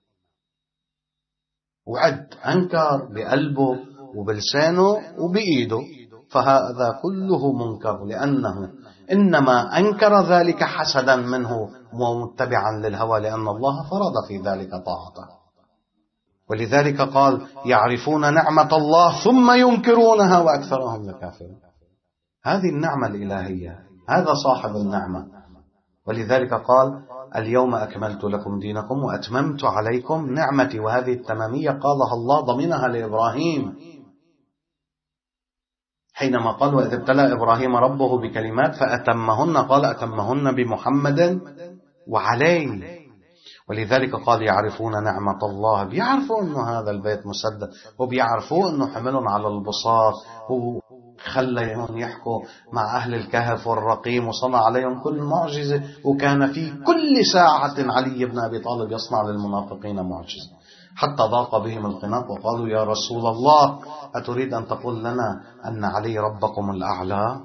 وعد أنكر بقلبه وبلسانه وبإيده، فهذا كله منكر، لأنه إنما أنكر ذلك حسدا منه ومتبعا للهوى، لأن الله فرض في ذلك طاعته. ولذلك قال: يعرفون نعمة الله ثم ينكرونها وأكثرهم لكافرون. هذه النعمة الإلهية، هذا صاحب النعمة. ولذلك قال: اليوم أكملت لكم دينكم وأتممت عليكم نعمتي. وهذه التمامية قالها الله ضمنها لإبراهيم حينما قال: وإذ ابتلى إبراهيم ربه بكلمات فأتمهن، قال: أتمهن بمحمد وعليه. ولذلك قال: يعرفون نعمة الله، بيعرفوا أنه هذا البيت مسدد، وبيعرفوا أنه حملهم على البساط، وخليهم يحكوا مع أهل الكهف والرقيم، وصنع عليهم كل معجزة، وكان في كل ساعة علي بن أبي طالب يصنع للمنافقين معجزة، حتى ضاق بهم الخناق وقالوا: يا رسول الله أتريد أن تقول لنا أن علي ربكم الأعلى؟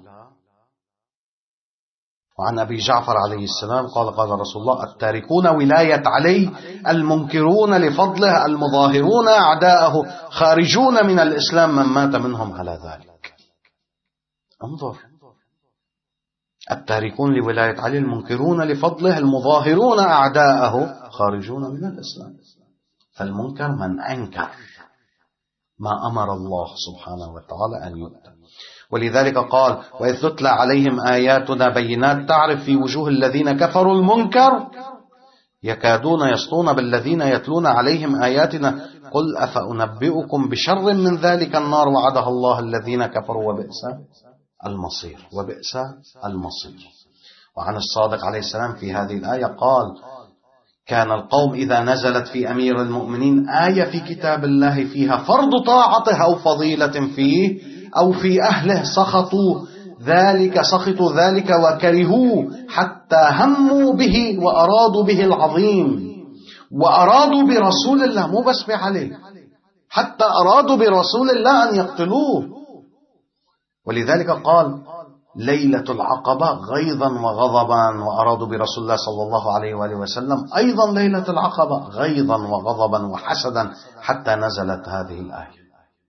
وعن أبي جعفر عليه السلام قال: قال رسول الله: التاركون ولاية علي المنكرون لفضله المظاهرون أعداءه خارجون من الإسلام من مات منهم على ذلك. انظر، التاركون لولاية علي المنكرون لفضله المظاهرون أعداءه خارجون من الإسلام. فالمنكر من أنكر ما أمر الله سبحانه وتعالى أن يؤتى. ولذلك قال: وإذ تتلى عليهم آياتنا بينات تعرف في وجوه الذين كفروا المنكر يكادون يسطون بالذين يتلون عليهم آياتنا قل أفأنبئكم بشر من ذلك النار وعدها الله الذين كفروا وبئس المصير. وبئس المصير. وعن الصادق عليه السلام في هذه الآية قال: كان القوم إذا نزلت في أمير المؤمنين آية في كتاب الله فيها فرض طاعته أو فضيلة فيه أو في أهله سخطوا ذلك سخطوا ذلك وكرهوه حتى هموا به وأرادوا به العظيم، وأرادوا برسول الله، مو بس بعلي، حتى أرادوا برسول الله أن يقتلوه. ولذلك قال: ليلة العقبة غيظا وغضبا، وأرادوا برسول الله صلى الله عليه وآله وسلم أيضا ليلة العقبة غيظا وغضبا وحسدا، حتى نزلت هذه الآية.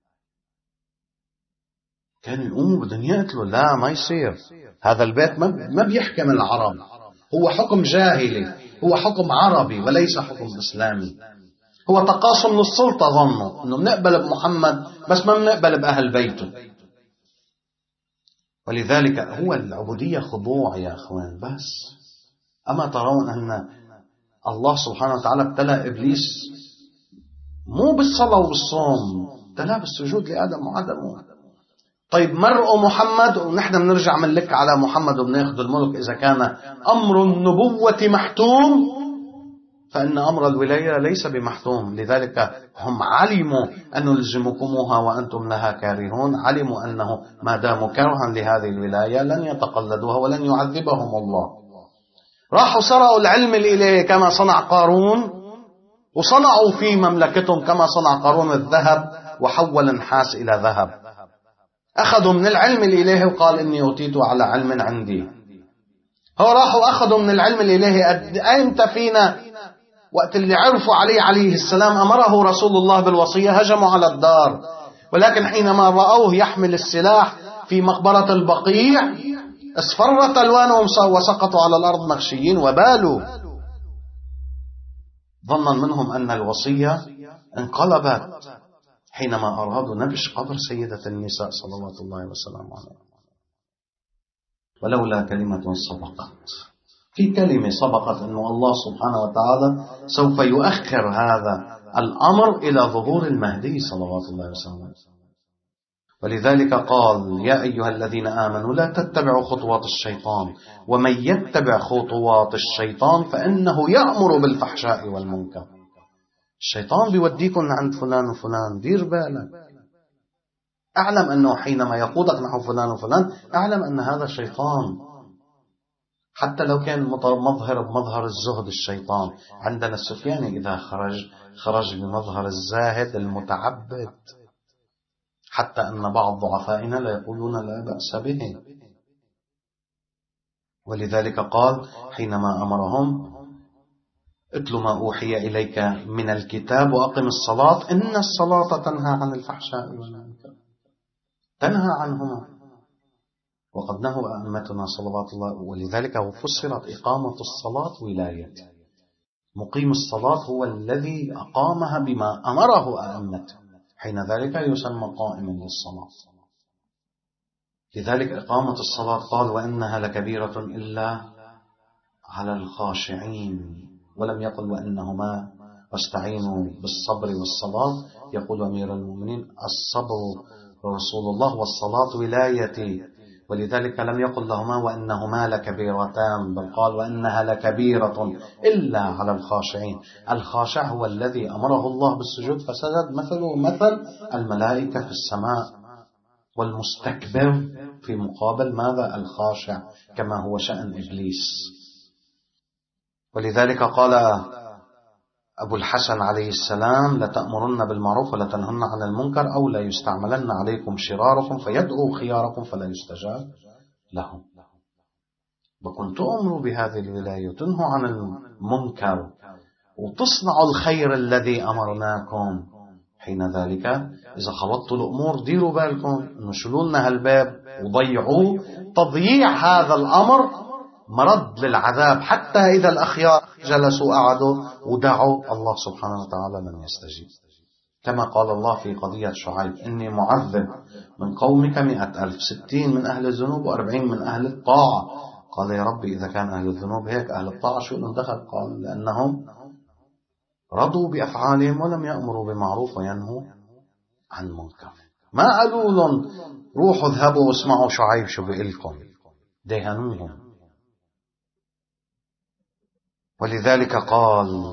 كان يقوموا بدهم يقتلوا، لا ما يصير، هذا البيت ما بيحكم العرب، هو حكم جاهلي، هو حكم عربي وليس حكم إسلامي. هو تقاسم للسلطة، ظنوا أنه بنقبل بمحمد بس ما بنقبل بأهل بيته. ولذلك هو العبودية خضوع يا أخوان بس. أما ترون أن الله سبحانه وتعالى ابتلى إبليس مو بالصلاة وبالصوم، ابتلى بالسجود لآدم وعدمه. طيب مرء محمد، ونحن بنرجع منلك على محمد وبناخذ الملك إذا كان أمر النبوة محتوم، فإن أمر الولاية ليس بمحتوم. لذلك هم علموا أن نلزمكموها وأنتم لها كارهون، علموا أنه ما داموا كرها لهذه الولاية لن يتقلدوها ولن يعذبهم الله. راحوا سرقوا العلم الإلهي كما صنع قارون، وصنعوا في مملكتهم كما صنع قارون الذهب، وحول النحاس إلى ذهب. أخذوا من العلم الإلهي وقال إني أوتيت على علم عندي. هو راحوا أخذوا من العلم الإلهي. أنت فينا وقت اللي عرفوا عليه عليه السلام أمره رسول الله بالوصية هجموا على الدار، ولكن حينما رأوه يحمل السلاح في مقبرة البقيع اصفرت ألوانهم وسقطوا على الأرض مغشيين وبالوا، ظنا منهم أن الوصية انقلبت حينما أرادوا نبش قبر سيدة النساء صلوات الله وسلامه عليها. ولولا كلمة سبقت، في كلمة سبقت أنه الله سبحانه وتعالى سوف يؤخر هذا الأمر إلى ظهور المهدي صلوات الله وسلامه. ولذلك قال يا أيها الذين آمنوا لا تتبعوا خطوات الشيطان ومن يتبع خطوات الشيطان فإنه يأمر بالفحشاء والمنكر. الشيطان بيوديكم عند فلان وفلان، دير بالك، أعلم أنه حينما يقودك نحو فلان وفلان أعلم أن هذا شيطان، حتى لو كان مظهر بمظهر الزهد الشيطان. عندنا السفياني إذا خرج خرج بمظهر الزاهد المتعبد، حتى أن بعض ضعفائنا لا يقولون لا بأس به. ولذلك قال حينما أمرهم اتل ما أوحي إليك من الكتاب وأقم الصلاة إن الصلاة تنهى عن الفحشاء والمنكر، تنهى عنهما، وقد نهوا أئمتنا صلوات الله. ولذلك فسرت إقامة الصلاة ولاية، مقيم الصلاة هو الذي أقامها بما أمره أئمته، حين ذلك يسمى قائما للصلاة. لذلك إقامة الصلاة قال وإنها لكبيرة إلا على الخاشعين، ولم يقل وإنهما واستعينوا بالصبر والصلاة. يقول أمير المؤمنين الصبر رسول الله والصلاة ولايتي، ولذلك لم يقل لهما وإنهما لكبيرتان، بل قال وإنها لكبيرة إلا على الخاشعين. الخاشع هو الذي أمره الله بالسجود فسجد، مثله مثل الملائكة في السماء، والمستكبر في مقابل ماذا؟ الخاشع، كما هو شأن إبليس. ولذلك قال أبو الحسن عليه السلام لتأمرن بالمعروف ولا تنهن عن المنكر أو لا يستعملن عليكم شراركم فيدعوا خياركم فلا يستجاب لهم. بكون تؤمروا بهذه الولاية وتنهوا عن المنكر وتصنعوا الخير الذي أمرناكم. حين ذلك إذا خلطتوا الأمور ديروا بالكم إنه شلوا لنا هالباب وضيعوه. تضييع هذا الأمر مرد للعذاب، حتى إذا الأخيار جلسوا قعدوا ودعوا الله سبحانه وتعالى لم يستجيب. كما قال الله في قضية شعيب إني معذب من قومك مئة ألف، ستين من أهل الذنوب وأربعين من أهل الطاعة. قال يا ربي إذا كان أهل الذنوب هيك، أهل الطاعة شو لهم دخل؟ قال لأنهم رضوا بأفعالهم ولم يأمروا بمعروف وينهوا عن منكر. ما قالوا لهم روحوا اذهبوا واسمعوا شعيب شو بيقلكم، دهنوهم. ولذلك قال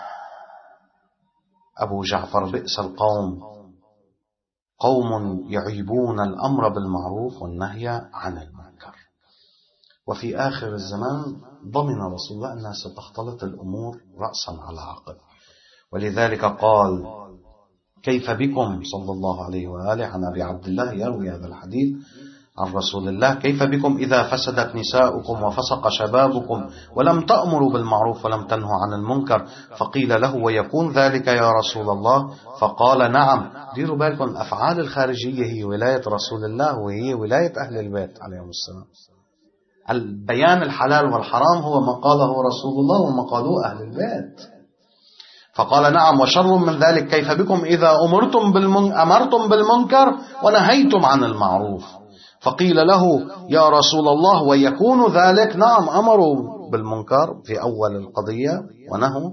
أبو جعفر بئس القوم قوم يعيبون الأمر بالمعروف والنهي عن المنكر. وفي آخر الزمان ضمن رسول الله أنها ستختلط الأمور رأسا على عقب. ولذلك قال كيف بكم صلى الله عليه وآله عن أبي عبد الله يروي هذا الحديث عن رسول الله كيف بكم إذا فسدت نساؤكم وفسق شبابكم ولم تأمروا بالمعروف ولم تنهوا عن المنكر. فقيل له ويكون ذلك يا رسول الله؟ فقال نعم. ديروا بالكم الأفعال الخارجية هي ولاية رسول الله وهي ولاية أهل البيت عليهم السلام. البيان الحلال والحرام هو ما قاله رسول الله وما قالوه أهل البيت. فقال نعم وشر من ذلك كيف بكم إذا أمرتم بالمن... أمرتم بالمنكر ونهيتم عن المعروف. فقيل له يا رسول الله ويكون ذلك؟ نعم أمروا بالمنكر في أول القضية ونهوا.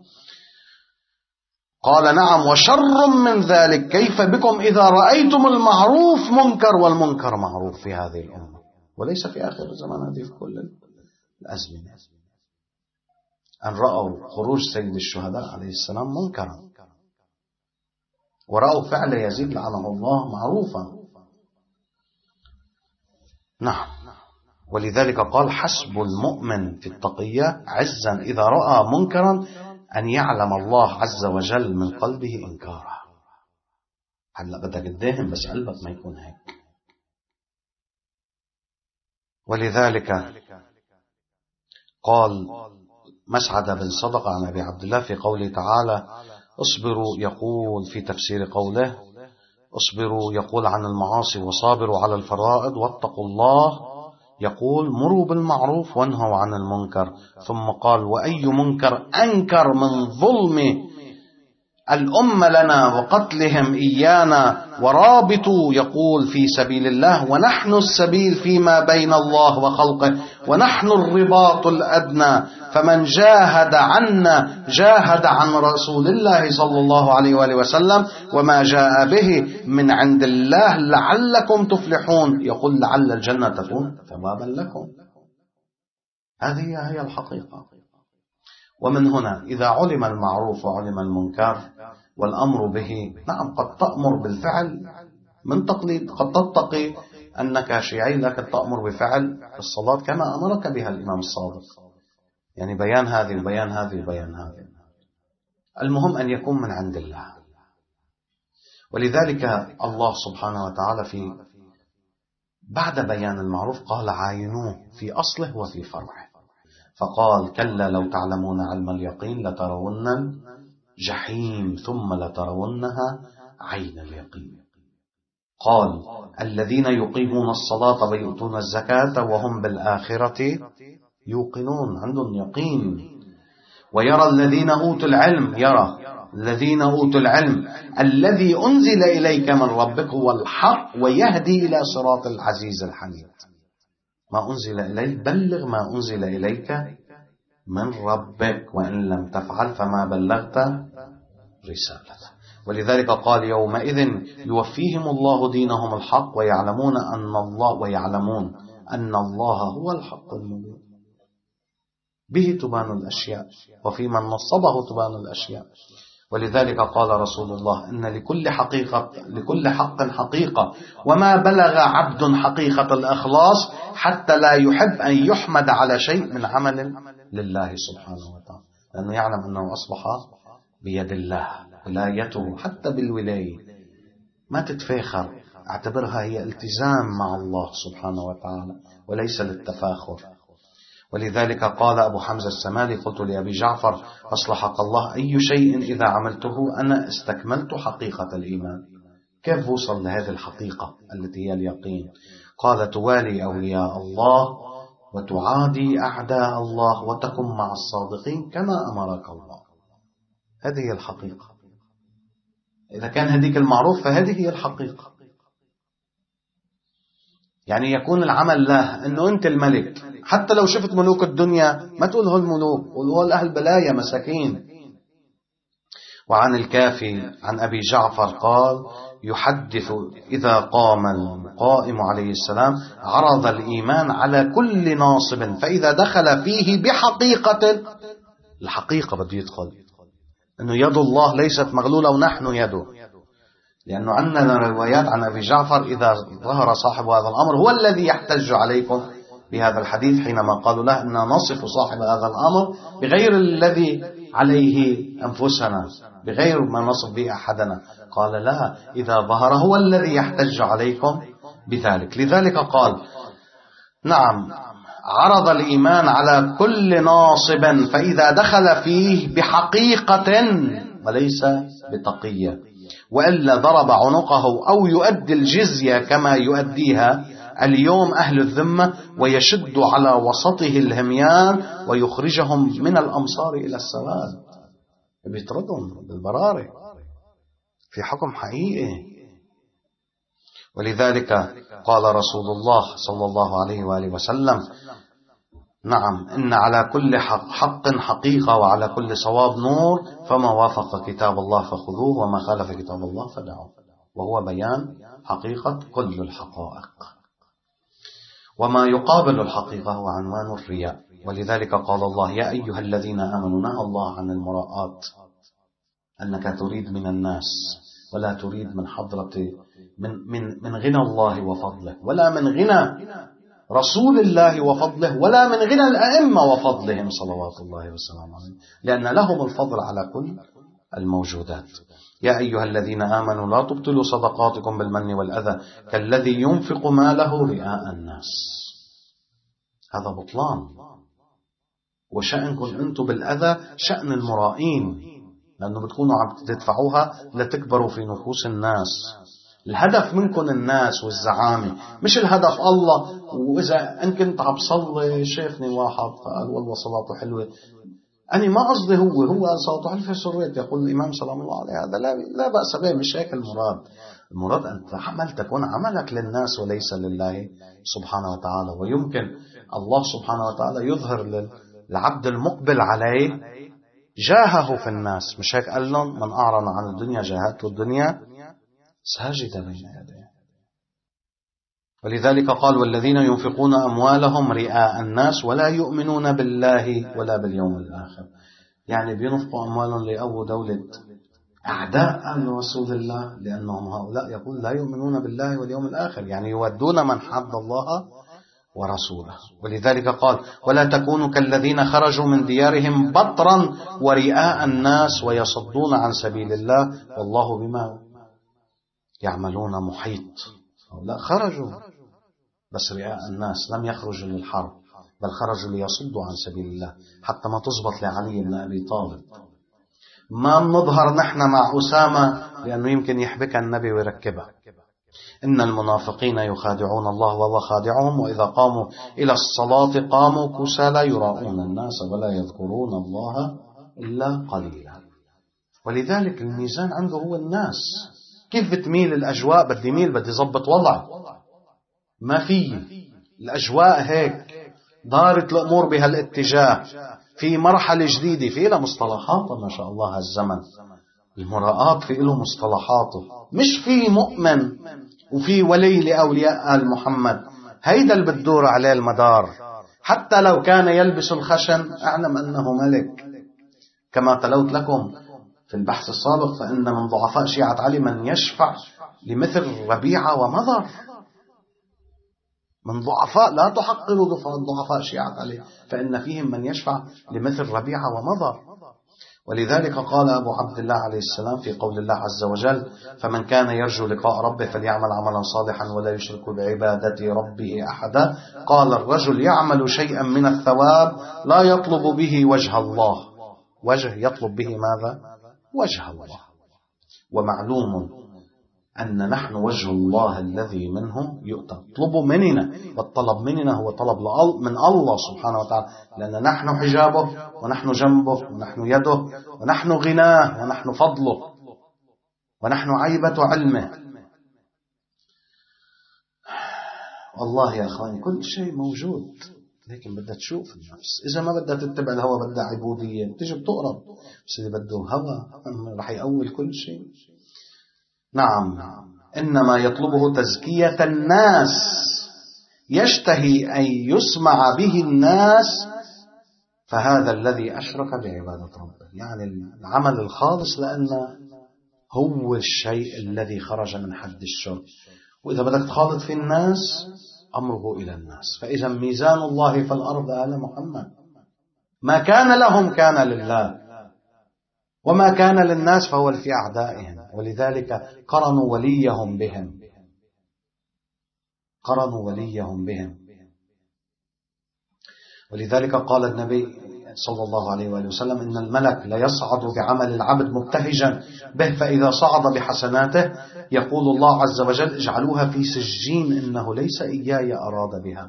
قال نعم وشر من ذلك كيف بكم إذا رأيتم المعروف منكر والمنكر معروف في هذه الأمة، وليس في آخر الزمان، هذه في كل الأزمنة. أن رأوا خروج سيد الشهداء عليه السلام منكرا، ورأوا فعل يزيد لعنه الله معروفا. نعم. ولذلك قال حسب المؤمن في التقية عزا إذا رأى منكرا أن يعلم الله عز وجل من قلبه إنكاره. هلأ بدك تداهم بس قلبك ما يكون هيك. ولذلك قال مسعد بن صدق عن أبي عبد الله في قوله تعالى اصبروا، يقول في تفسير قوله اصبروا يقول عن المعاصي وصابروا على الفرائض، واتقوا الله يقول مروا بالمعروف وانهوا عن المنكر. ثم قال وأي منكر أنكر من ظلم الأمة لنا وقتلهم إيانا، ورابطوا يقول في سبيل الله، ونحن السبيل فيما بين الله وخلقه، ونحن الرباط الأدنى، فمن جاهد عنا جاهد عن رسول الله صلى الله عليه وآله وسلم وما جاء به من عند الله لعلكم تفلحون. يقول لعل الجنة تكون ثوابا لكم. هذه هي الحقيقة. ومن هنا إذا علم المعروف وعلم المنكر والأمر به، نعم قد تأمر بالفعل من تقليد، قد تتقي أنك شيعي لكن تأمر بفعل الصلاة كما أمرك بها الإمام الصادق، يعني بيان هذه وبيان هذه وبيان هذه. المهم أن يكون من عند الله. ولذلك الله سبحانه وتعالى في بعد بيان المعروف قال عاينوه في أصله وفي فرعه، فقال كلا لو تعلمون علم اليقين لترون الجحيم ثم لترونها عين اليقين. قال الذين يقيمون الصلاة ويؤتون الزكاة وهم بالآخرة يوقنون، عندهم يقين. ويرى الذين أوتوا العلم، يرى الذين أوتوا العلم الذي أنزل إليك من ربك هو الحق ويهدي إلى صراط العزيز الحميد. ما أنزل إليك بلغ ما أنزل إليك من ربك، وإن لم تفعل فما بلغت رسالته. ولذلك قال يومئذ يوفيهم الله دينهم الحق ويعلمون أن الله ويعلمون أن الله هو الحق المبين. به تبان الأشياء، وفي من نصبه تبان الأشياء. ولذلك قال رسول الله إن لكل حقيقة لكل حق حقيقة، وما بلغ عبد حقيقة الإخلاص حتى لا يحب أن يحمد على شيء من عمل لله سبحانه وتعالى، لأنه يعلم أنه أصبح بيد الله ولايته. حتى بالولاية ما تتفاخر، اعتبرها هي التزام مع الله سبحانه وتعالى وليس للتفاخر. ولذلك قال أبو حمزة السمالي قلت لأبي جعفر أصلحك الله أي شيء إذا عملته أنا استكملت حقيقة الإيمان. كيف وصل لهذه الحقيقة التي هي اليقين؟ قال توالي أولياء الله وتعادي أعداء الله وتكن مع الصادقين كما أمرك الله. هذه هي الحقيقة. إذا كان هذيك المعروف فهذه هي الحقيقة. يعني يكون العمل له أنه أنت الملك، حتى لو شفت ملوك الدنيا ما تقول هو الملوك، قول هو الأهل بلايا مساكين. وعن الكافي عن أبي جعفر قال يحدث إذا قام القائم عليه السلام عرض الإيمان على كل ناصب فإذا دخل فيه بحقيقة، الحقيقة بده يدخل أنه يد الله ليست مغلولة ونحن يده، لأنه عندنا روايات عن أبي جعفر إذا ظهر صاحب هذا الأمر هو الذي يحتج عليكم بهذا الحديث حينما قالوا له أننا نصف صاحب هذا الأمر بغير الذي عليه أنفسنا، بغير ما نصف به أحدنا. قال لا، إذا ظهر هو الذي يحتج عليكم بذلك. لذلك قال نعم عرض الإيمان على كل ناصب فإذا دخل فيه بحقيقة وليس بتقية، وإلا ضرب عنقه أو يؤدي الجزية كما يؤديها اليوم أهل الذمة ويشد على وسطه الهميان ويخرجهم من الأمصار إلى السواد، بيطردهم بالبرارة في حكم حقيقي. ولذلك قال رسول الله صلى الله عليه وآله وسلم نعم إن على كل حق حقيقة وعلى كل صواب نور، فما وافق كتاب الله فخذوه وما خالف كتاب الله فدعوه، وهو بيان حقيقة كل الحقائق. وما يقابل الحقيقة هو عنوان الرياء. ولذلك قال الله يا أيها الذين آمنوا نهى الله عن المراءات، أنك تريد من الناس ولا تريد من حضرة من, من, من غنى الله وفضله، ولا من غنى رسول الله وفضله، ولا من غنى الأئمة وفضلهم صلوات الله وسلامه عليه، لأن لهم الفضل على كل الموجودات. يا أيها الذين آمنوا لا تبطلوا صدقاتكم بالمن والأذى كالذي ينفق ماله رئاء الناس. هذا بطلان، وشأنكم أنتم بالأذى شأن المرائين، لأنه بتكونوا عم تدفعوها لتكبروا في نفوس الناس. الهدف منكم الناس والزعامة، مش الهدف الله. وإذا أن كنت عم صلي شافني واحد فقال والله صلاته حلوة، أنا ما قصدي هو هو صوت حلف السرويت يقول الإمام سلام الله عليه هذا لا لا بأس به، مش هيك المراد. المراد أن تعمل تكون عملك للناس وليس لله سبحانه وتعالى. ويمكن الله سبحانه وتعالى يظهر للعبد المقبل عليه جاهه في الناس، مش هيك قال لهم من أعرض عن الدنيا جاهته الدنيا ساجدا بين يديه. ولذلك قال والذين ينفقون أموالهم رئاء الناس ولا يؤمنون بالله ولا باليوم الآخر. يعني بينفقوا أموالهم لأو دولة أعداء رسول الله، لأنهم هؤلاء يقول لا يؤمنون بالله واليوم الآخر، يعني يودون من حد الله ورسوله. ولذلك قال ولا تكونوا كالذين خرجوا من ديارهم بطرا ورئاء الناس ويصدون عن سبيل الله والله بما يعملون محيط. لا خرجوا بس رئاء الناس، لم يخرجوا للحرب بل خرجوا ليصدوا عن سبيل الله حتى ما تزبط لعلي بن أبي طالب. ما نظهر نحن مع أسامة لأنه يمكن يحبك النبي ويركبها. إن المنافقين يخادعون الله والله خادعهم وإذا قاموا إلى الصلاة قاموا كسالى يراؤون الناس ولا يذكرون الله إلا قليلا. ولذلك الميزان عنده هو الناس. كيف بتميل الأجواء؟ بدي ميل بدي ضبط وضع، ما في الأجواء هيك دارت الأمور بهالاتجاه. في مرحلة جديدة في لها مصطلحات ما شاء الله. هالزمن المراءات في له مصطلحاته، مش في مؤمن وفي ولي لأولياء آل محمد. هيدا اللي بتدور عليه المدار. حتى لو كان يلبس الخشن اعلم أنه ملك. كما تلوت لكم في البحث السابق فإن من ضعفاء شيعة علي من يشفع لمثل ربيعة ومضر. من ضعفاء لا تحقروا ضعفاء شيعة علي فإن فيهم من يشفع لمثل ربيعة ومضر. ولذلك قال أبو عبد الله عليه السلام في قول الله عز وجل فمن كان يرجو لقاء ربه فليعمل عملا صالحا ولا يشرك بعبادة ربه أحدا. قال الرجل يعمل شيئا من الثواب لا يطلب به وجه الله. وجه يطلب به ماذا؟ وجه الله. ومعلوم أن نحن وجه الله الذي منه يؤتى. طلب مننا، والطلب مننا هو طلب من الله سبحانه وتعالى، لأن نحن حجابه ونحن جنبه ونحن يده ونحن غناه ونحن فضله ونحن عيبة علمه. والله يا أخواني كل شيء موجود، لكن بدها تشوف النفس. إذا ما بدها تتبع الهوى بدها عبودية بتيجي بتقرب، بس اللي بده هوى رح يأول كل شيء. نعم إنما يطلبه تزكية الناس، يشتهي أن يسمع به الناس، فهذا الذي أشرك بعبادة ربه. يعني العمل الخالص لأنه هو الشيء الذي خرج من حد الشرك. وإذا بدك تخالط في الناس أمره إلى الناس. فإذا ميزان الله في الأرض آل محمد ما كان لهم كان لله، وما كان للناس فهو في أعدائهم. ولذلك قرنوا وليهم بهم قرنوا وليهم بهم ولذلك قال النبي صلى الله عليه وآله وسلم إن الملك لا يصعد بعمل العبد مبتهجا به فإذا صعد بحسناته يقول الله عز وجل اجعلوها في سجين إنه ليس إياي أراد بها.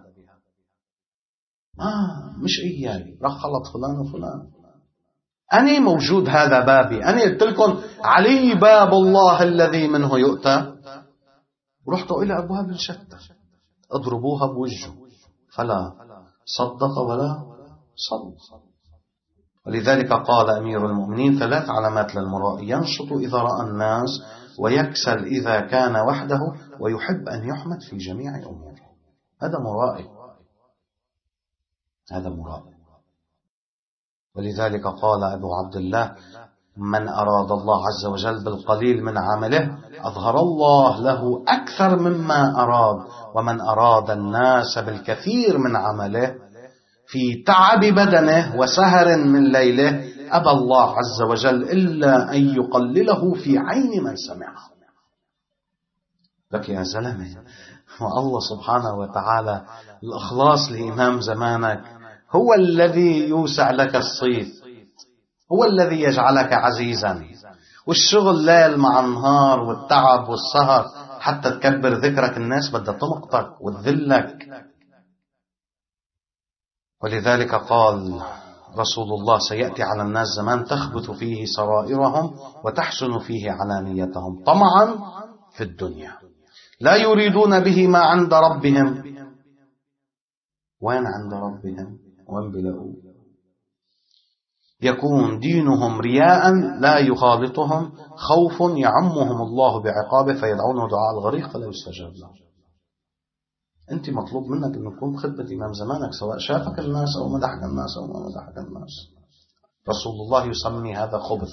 آه مش إياي، راح خلط فلان وفلان. أنا موجود، هذا بابي. أنا قلت لكم علي باب الله الذي منه يؤتى، ورحتوا إلى أبواب شتى اضربوها بوجهه فلا صدق ولا صدق. ولذلك قال أمير المؤمنين ثلاث علامات للمرائي: ينشط إذا رأى الناس، ويكسل إذا كان وحده، ويحب أن يحمد في جميع أموره. هذا مرائي، هذا مرائي. ولذلك قال أبو عبد الله: من أراد الله عز وجل بالقليل من عمله أظهر الله له أكثر مما أراد، ومن أراد الناس بالكثير من عمله في تعب بدنه وسهر من ليله أبى الله عز وجل إلا أن يقلله في عين من سمعه. لك يا زلمة، والله سبحانه وتعالى الإخلاص لإمام زمانك هو الذي يوسع لك الصيت، هو الذي يجعلك عزيزا. والشغل ليل مع النهار والتعب والسهر حتى تكبر ذكرك الناس بدها تنقطك وتذلك. ولذلك قال رسول الله سيأتي على الناس زمان تخبث فيه سرائرهم وتحسن فيه علانيتهم طمعا في الدنيا، لا يريدون به ما عند ربهم. وين عند ربهم؟ وين بلقوا؟ يكون دينهم رياء لا يخالطهم خوف يعمهم الله بعقابه فيدعونه دعاء الغريق فلا يستجاب له. أنت مطلوب منك أن تكون خطبة إمام زمانك، سواء شافك الناس أو مدحك الناس أو ما مدحك الناس. رسول الله يسمي هذا خبث،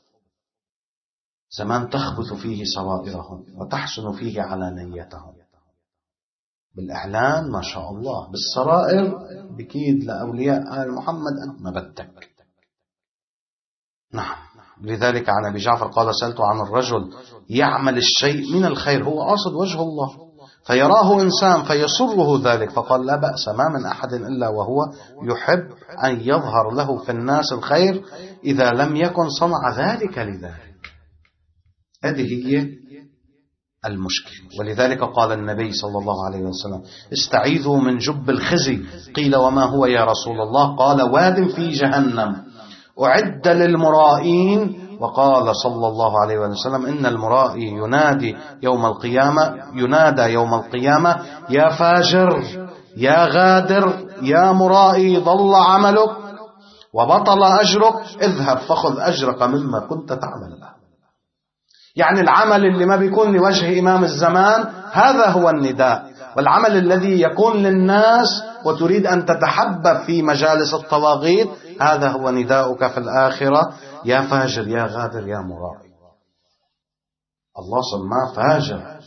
زمان تخبث فيه سرائرهم وتحسن فيه علانيتهم. بالإعلان ما شاء الله، بالسرائر بكيد لأولياء آل محمد أنت ما بدك. نعم. لذلك عن أبي جعفر قال سألت عن الرجل يعمل الشيء من الخير هو قاصد وجه الله فيراه إنسان فيسره ذلك، فقال لا بأس، ما من أحد إلا وهو يحب أن يظهر له في الناس الخير إذا لم يكن صنع ذلك لذلك. هذه هي المشكلة. ولذلك قال النبي صلى الله عليه وسلم استعيذوا من جب الخزي. قيل وما هو يا رسول الله؟ قال واد في جهنم أعد للمرائين. وقال صلى الله عليه وسلم إن المرائي ينادي يوم القيامة ينادى يوم القيامة يا فاجر يا غادر يا مرائي ضل عملك وبطل أجرك اذهب فخذ أجرك مما كنت تعمل له. يعني العمل اللي ما بيكون لوجه إمام الزمان هذا هو النداء، والعمل الذي يكون للناس وتريد أن تتحبب في مجالس الطواغيت هذا هو نداؤك في الآخرة يا فاجر يا غادر يا مرائي. الله سماه فاجر،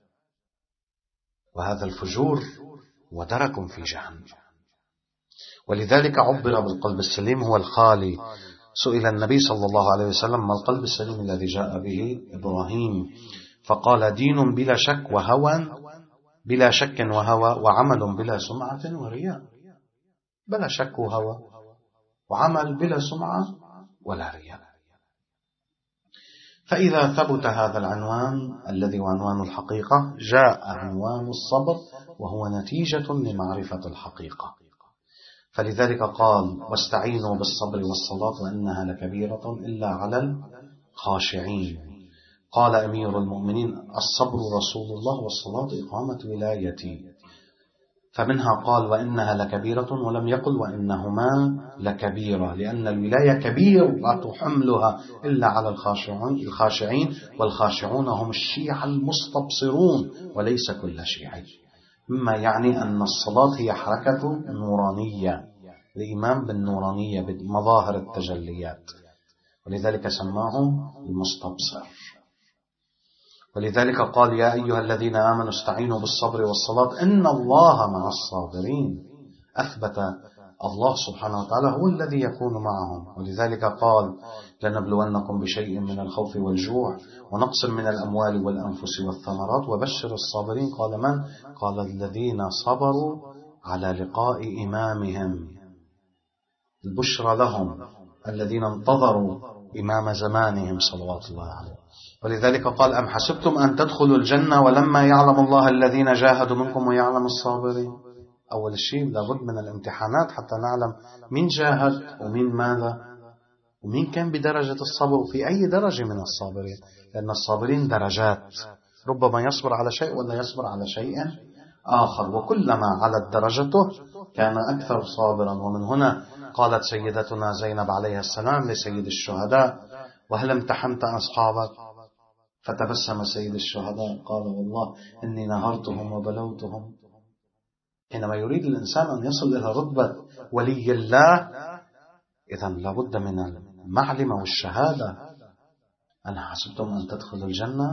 وهذا الفجور ودرك في جهنم. ولذلك عبر بالقلب السليم هو الخالي. سئل النبي صلى الله عليه وسلم ما القلب السليم الذي جاء به إبراهيم؟ فقال دين بلا شك وهوى بلا شك وهوى وعمل بلا سمعة ورياء. بلا شك وهوى وعمل بلا سمعة ولا رياء. فإذا ثبت هذا العنوان الذي هو عنوان الحقيقة جاء عنوان الصبر وهو نتيجة لمعرفة الحقيقة. فلذلك قال واستعينوا بالصبر والصلاة وإنها لكبيرة إلا على الخاشعين. قال أمير المؤمنين الصبر رسول الله والصلاة إقامة ولايتي. فمنها قال وإنها لكبيرة ولم يقل وإنهما لكبيرة، لأن الولاية كبير لا تحملها إلا على الخاشعين، والخاشعون هم الشيعة المستبصرون وليس كل شيعي. مما يعني أن الصلاة هي حركة نورانية، الإيمان بالنورانية بمظاهر التجليات، ولذلك سماه المستبصر. ولذلك قال يا أيها الذين آمنوا استعينوا بالصبر والصلاة إن الله مع الصابرين. أثبت الله سبحانه وتعالى هو الذي يكون معهم. ولذلك قال لنبلونكم بشيء من الخوف والجوع ونقص من الأموال والأنفس والثمرات وبشر الصابرين. قال من؟ قال الذين صبروا على لقاء إمامهم. البشرى لهم الذين انتظروا إمام زمانهم صلوات الله عليه. ولذلك قال أم حسبتم أن تدخلوا الجنة ولما يعلم الله الذين جاهدوا منكم ويعلم الصابرين. أول شيء لابد من الامتحانات حتى نعلم مين جاهد ومين ماذا ومين كان بدرجة الصبر وفي أي درجة من الصابرين، لأن الصابرين درجات، ربما يصبر على شيء ولا يصبر على شيء آخر، وكلما علت درجته كان أكثر صابرا. ومن هنا قالت سيدتنا زينب عليه السلام لسيد الشهداء وهل امتحنت أصحابك؟ فتبسم سيد الشهداء قال والله إني نهرتهم وبلوتهم. حينما يريد الإنسان أن يصل إلى رتبة ولي الله إذن لابد من المعلمة والشهادة. أنا حسبتم أن تدخلوا الجنة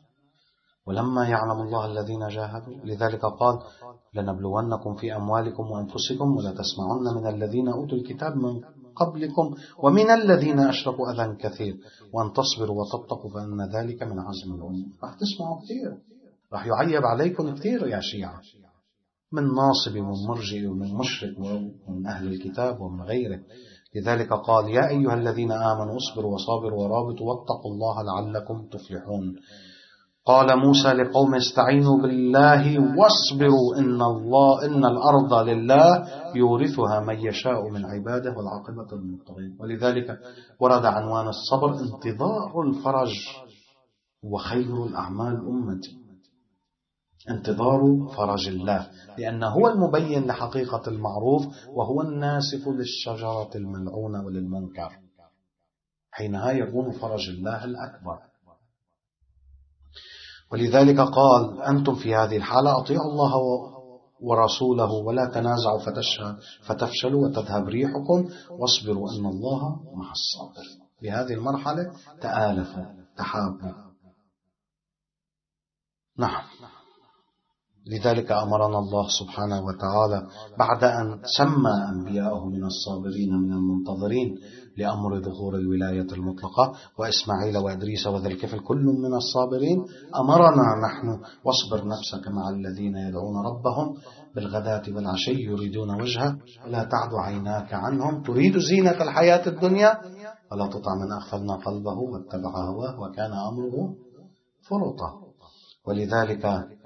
ولما يعلم الله الذين جاهدوا. لذلك قال لنبلونكم في أموالكم وأنفسكم ولا تسمعن من الذين أوتوا الكتاب من قبلكم ومن الذين أشركوا أذى كثير وأن تصبروا وتتقوا فإن ذلك من عزم الأمور. راح تسمعوا كثير، راح يعيب عليكم كثير يا شيعة، من ناصب ومن مرجئ ومن مشرك ومن أهل الكتاب ومن غيره. لذلك قال يا أيها الذين آمنوا اصبروا وصابروا ورابطوا واتقوا الله لعلكم تفلحون. قال موسى لقوم استعينوا بالله واصبروا إن الله إن الأرض لله يورثها من يشاء من عباده والعاقبة للمتقين. ولذلك ورد عنوان الصبر انتظار الفرج وخير الأعمال أمتي، انتظار فرج الله، لأنه هو المبين لحقيقة المعروف وهو الناسف للشجرة الملعونة وللمنكر. حينها يكون فرج الله الأكبر. ولذلك قال أنتم في هذه الحالة أطيعوا الله ورسوله ولا تنازعوا فتفشلوا وتذهب ريحكم واصبروا إن الله مع الصابر. بهذه المرحلة تآلفوا تحابوا. نعم، لذلك أمرنا الله سبحانه وتعالى بعد أن سمى أنبياءه من الصابرين من المنتظرين لأمر ظهور الولاية المطلقة، وإسماعيل وإدريس وذا الكفل كل من الصابرين، أمرنا نحن واصبر نفسك مع الذين يدعون ربهم بالغداة والعشي يريدون وجهه ولا تعد عيناك عنهم تريد زينة الحياة الدنيا ولا تطع من أغفلنا قلبه واتبع هواه وكان أمره فرطا. ولذلك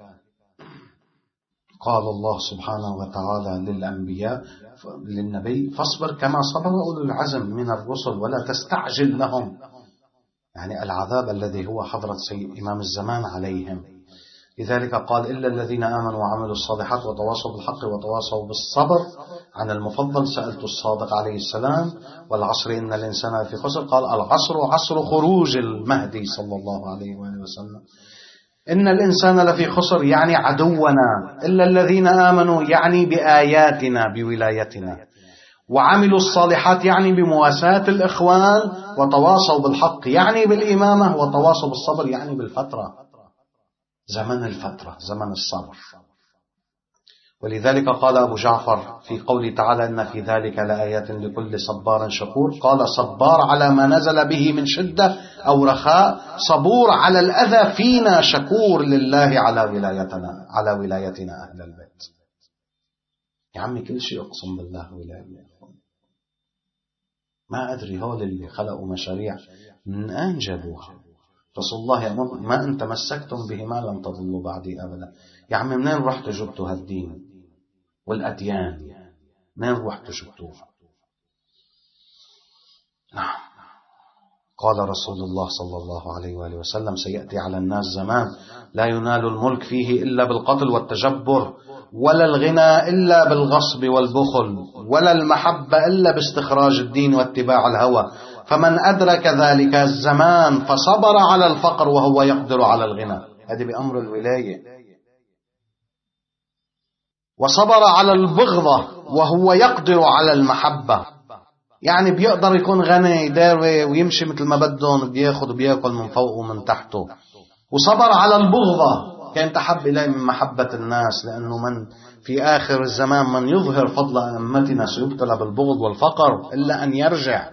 قال الله سبحانه وتعالى للأنبياء للنبي فاصبر كما صبر أولو العزم من الرسل ولا تستعجل لهم، يعني العذاب الذي هو حضرة سيد إمام الزمان عليهم. لذلك قال إلا الذين آمنوا وعملوا الصالحات وتواصوا بالحق وتواصوا بالصبر. عن المفضل سألت الصادق عليه السلام والعصر إن الإنسان في خسر، قال العصر عصر خروج المهدي صلى الله عليه وآله وسلم. إن الإنسان لفي خسر يعني عدونا، إلا الذين آمنوا يعني بآياتنا بولايتنا، وعملوا الصالحات يعني بمواساة الإخوان، وتواصوا بالحق يعني بالإمامة، وتواصوا بالصبر يعني بالفترة، زمن الفترة زمن الصبر. ولذلك قال أبو جعفر في قوله تعالى إن في ذلك لآيات لكل صبار شكور، قال صبار على ما نزل به من شدة أو رخاء، صبور على الأذى فينا، شكور لله على ولايتنا على ولايتنا أهل البيت. يا عمي كل شيء أقسم بالله ولاية. ما أدري هول اللي خلقوا مشاريع من أين جابوها؟ رسول الله يقول ما أن تمسكتم به ما لن تضلوا بعدي أبدا. يا عمي منين رحتوا جبتوا هالدين والأديان؟ منين رحتوا جبتوها؟ نعم. قال رسول الله صلى الله عليه وآله وسلم سيأتي على الناس زمان لا ينال الملك فيه إلا بالقتل والتجبر، ولا الغنى إلا بالغصب والبخل، ولا المحبة إلا باستخراج الدين واتباع الهوى. فمن أدرك ذلك الزمان فصبر على الفقر وهو يقدر على الغنى، هذه بأمر الولاية، وصبر على البغضة وهو يقدر على المحبة، يعني بيقدر يكون غني يداوي ويمشي مثل ما بدهم، بياخد وبياكل من فوق ومن تحته. وصبر على البغضة كان تحب إليه من محبة الناس، لأنه من في آخر الزمان من يظهر فضل أئمتنا سيبتلى بالبغض والفقر إلا أن يرجع.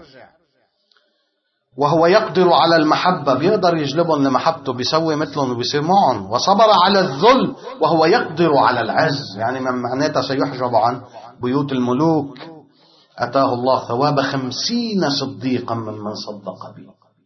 وهو يقدر على المحبة، بيقدر يجلبهم لمحبته، بيسوي مثلهم وبيصير معهم. وصبر على الذل وهو يقدر على العز، يعني من معناتها سيحجب عن بيوت الملوك. أتاه الله ثواب خمسين صديقا ممن صدق به.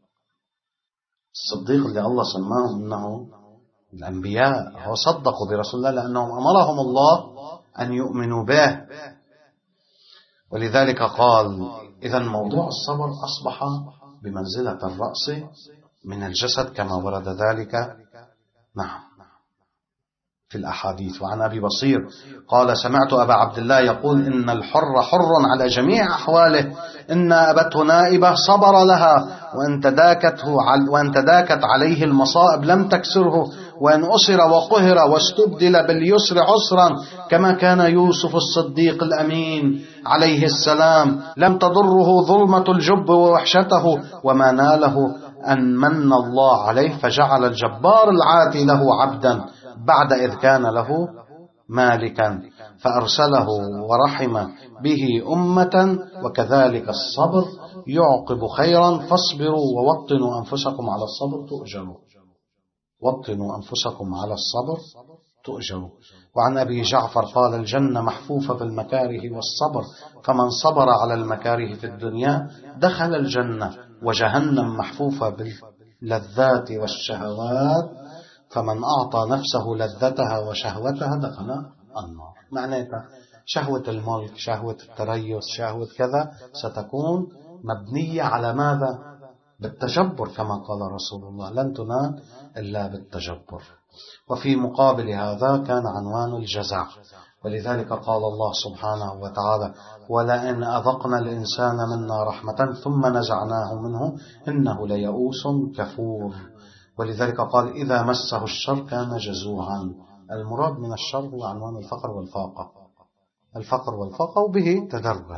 الصديق اللي الله سماهم إنه الأنبياء، هو صدقوا برسول الله لأنهم أمرهم الله أن يؤمنوا به. ولذلك قال إذا موضوع الصبر أصبح بمنزلة الرأس من الجسد كما ورد ذلك نعم في الأحاديث. وعن أبي بصير قال سمعت أبا عبد الله يقول إن الحر حر على جميع أحواله، إن أبته نائبة صبر لها، وإن تداكته وإن تداكت عليه المصائب لم تكسره، وإن أسر وقهر واستبدل باليسر عسرا كما كان يوسف الصديق الأمين عليه السلام لم تضره ظلمة الجب ووحشته، وما ناله أن من الله عليه فجعل الجبار العاتي له عبدا بعد إذ كان له مالكا فأرسله ورحم به أمة. وكذلك الصبر يعقب خيرا، فاصبروا ووطنوا أنفسكم على الصبر تؤجروا. وطنوا أنفسكم على الصبر تؤجروا. وعن أبي جعفر قال الجنة محفوفة بالمكاره والصبر، فمن صبر على المكاره في الدنيا دخل الجنة، وجهنم محفوفة باللذات والشهوات، فمن أعطى نفسه لذتها وشهوتها دخل النار. معناتها شهوة الملك، شهوة التريث، شهوة كذا ستكون مبنية على ماذا؟ بالتجبر، كما قال رسول الله: لن تنال إلا بالتجبر. وفي مقابل هذا كان عنوان الجزع، ولذلك قال الله سبحانه وتعالى: ولئن أذقنا الإنسان منا رحمة ثم نزعناه منه إنه ليئوس كفور. ولذلك قال: إذا مسه الشر كان جزوعا. المراد من الشر هو عنوان الفقر والفاقة، الفقر والفاقة، وبه تدرج.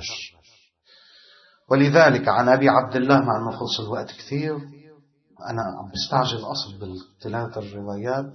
ولذلك عن أبي عبد الله، مع أنه خلص الوقت كثير أنا بستعجل أصل بالثلاث الروايات.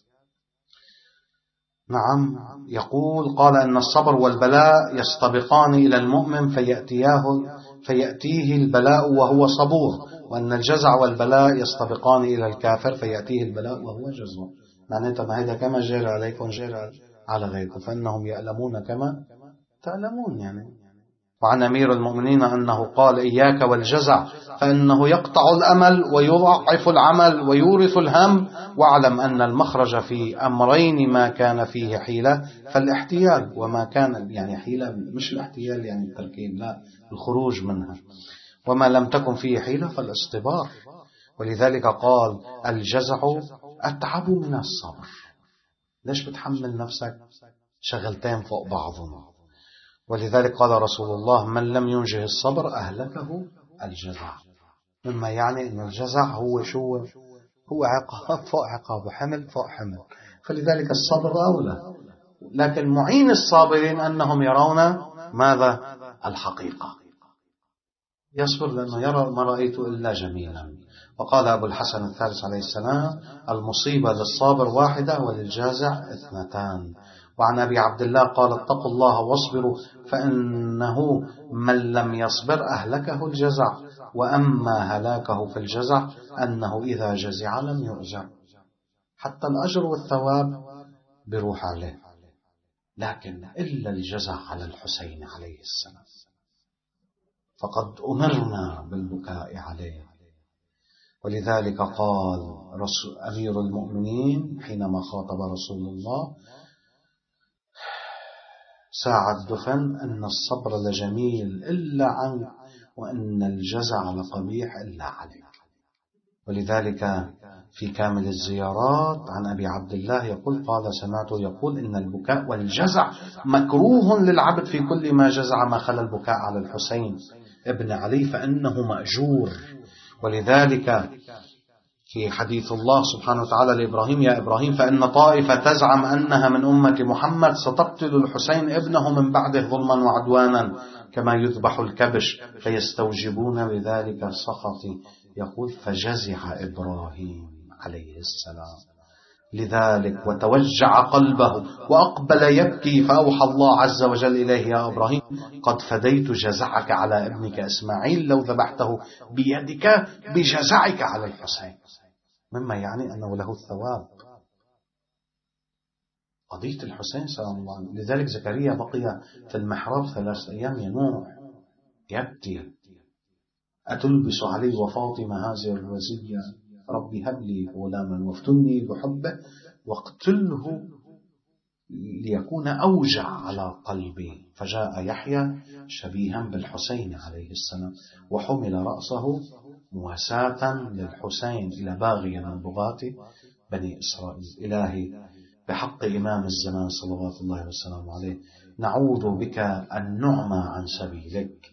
نعم، يقول: قال أن الصبر والبلاء يستبقان إلى المؤمن فيأتيه, فيأتيه البلاء وهو صبور، وأن الجزع والبلاء يستبقان إلى الكافر فيأتيه البلاء وهو جزع. معناتها ما هذا كما جرى عليكم جرى على غيركم، فإنهم يألمون كما تألمون يعني. وعن أمير المؤمنين أنه قال: إياك والجزع فإنه يقطع الأمل ويضعف العمل ويورث الهم، واعلم أن المخرج في أمرين ما كان فيه حيلة فالاحتيال، وما كان يعني حيلة مش الاحتيال يعني التركيب، لا، الخروج منها، وما لم تكن فيه حيلة فالاصطبار. ولذلك قال: الجزع أتعب من الصبر. ليش بتحمل نفسك شغلتين فوق بعضهم؟ ولذلك قال رسول الله: من لم ينجه الصبر أهلكه الجزع. مما يعني أن الجزع هو شو؟ هو عقاب فوق عقاب وحمل فوق حمل. فلذلك الصبر أولى، لكن معين الصابرين أنهم يرون ماذا؟ الحقيقة. يصبر لأنه يرى ما رأيت إلا جميلا. وقال أبو الحسن الثالث عليه السلام: المصيبة للصابر واحدة وللجازع اثنتان. وعن أبي عبد الله قال: اتقوا الله واصبروا فإنه من لم يصبر أهلكه الجزع، وأما هلاكه في الجزع أنه إذا جزع لم يؤجر. حتى الأجر والثواب بروح عليه، لكن إلا الجزع على الحسين عليه السلام، فقد أمرنا بالبكاء عليه. ولذلك قال أمير المؤمنين حينما خاطب رسول الله ساعة الدفن: أن الصبر لجميل إلا عنك، وأن الجزع لقبيح إلا عليك. ولذلك في كامل الزيارات عن أبي عبد الله يقول: قال سمعته يقول: إن البكاء والجزع مكروه للعبد في كل ما جزع ما خلا البكاء على الحسين ابن علي فإنه مأجور. ولذلك في حديث الله سبحانه وتعالى لإبراهيم: يا إبراهيم فإن طائفة تزعم أنها من أمة محمد ستقتل الحسين ابنه من بعده ظلما وعدوانا كما يذبح الكبش فيستوجبون بذلك سخطي. يقول: فجزع إبراهيم عليه السلام لذلك وتوجع قلبه وأقبل يبكي، فأوحى الله عز وجل إليه: يا إبراهيم قد فديت جزعك على ابنك إسماعيل لو ذبحته بيدك بجزعك على الحسين. مما يعني أنه له الثواب. قضية الحسين سلام الله عليه. لذلك زكريا بقي في المحراب ثلاث أيام ينوح يبكي: أتلبس علي وفاطمة هذه الرزية؟ ربي هب لي غلاما وافتني بحبه واقتله ليكون أوجع على قلبي. فجاء يحيى شبيها بالحسين عليه السلام وحمل رأسه مواساة للحسين إلى باغي من بغاة بني إسرائيل. إلهي بحق إمام الزمان صلوات الله والسلام عليه نعوذ بك أن نعمى عن سبيلك،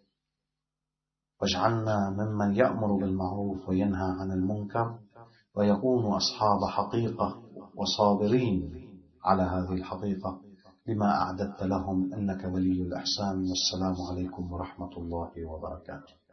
واجعلنا ممن يأمر بالمعروف وينهى عن المنكر ويكون أصحاب حقيقة وصابرين على هذه الحقيقة بما أعددت لهم، إنك ولي الإحسان. والسلام عليكم ورحمة الله وبركاته.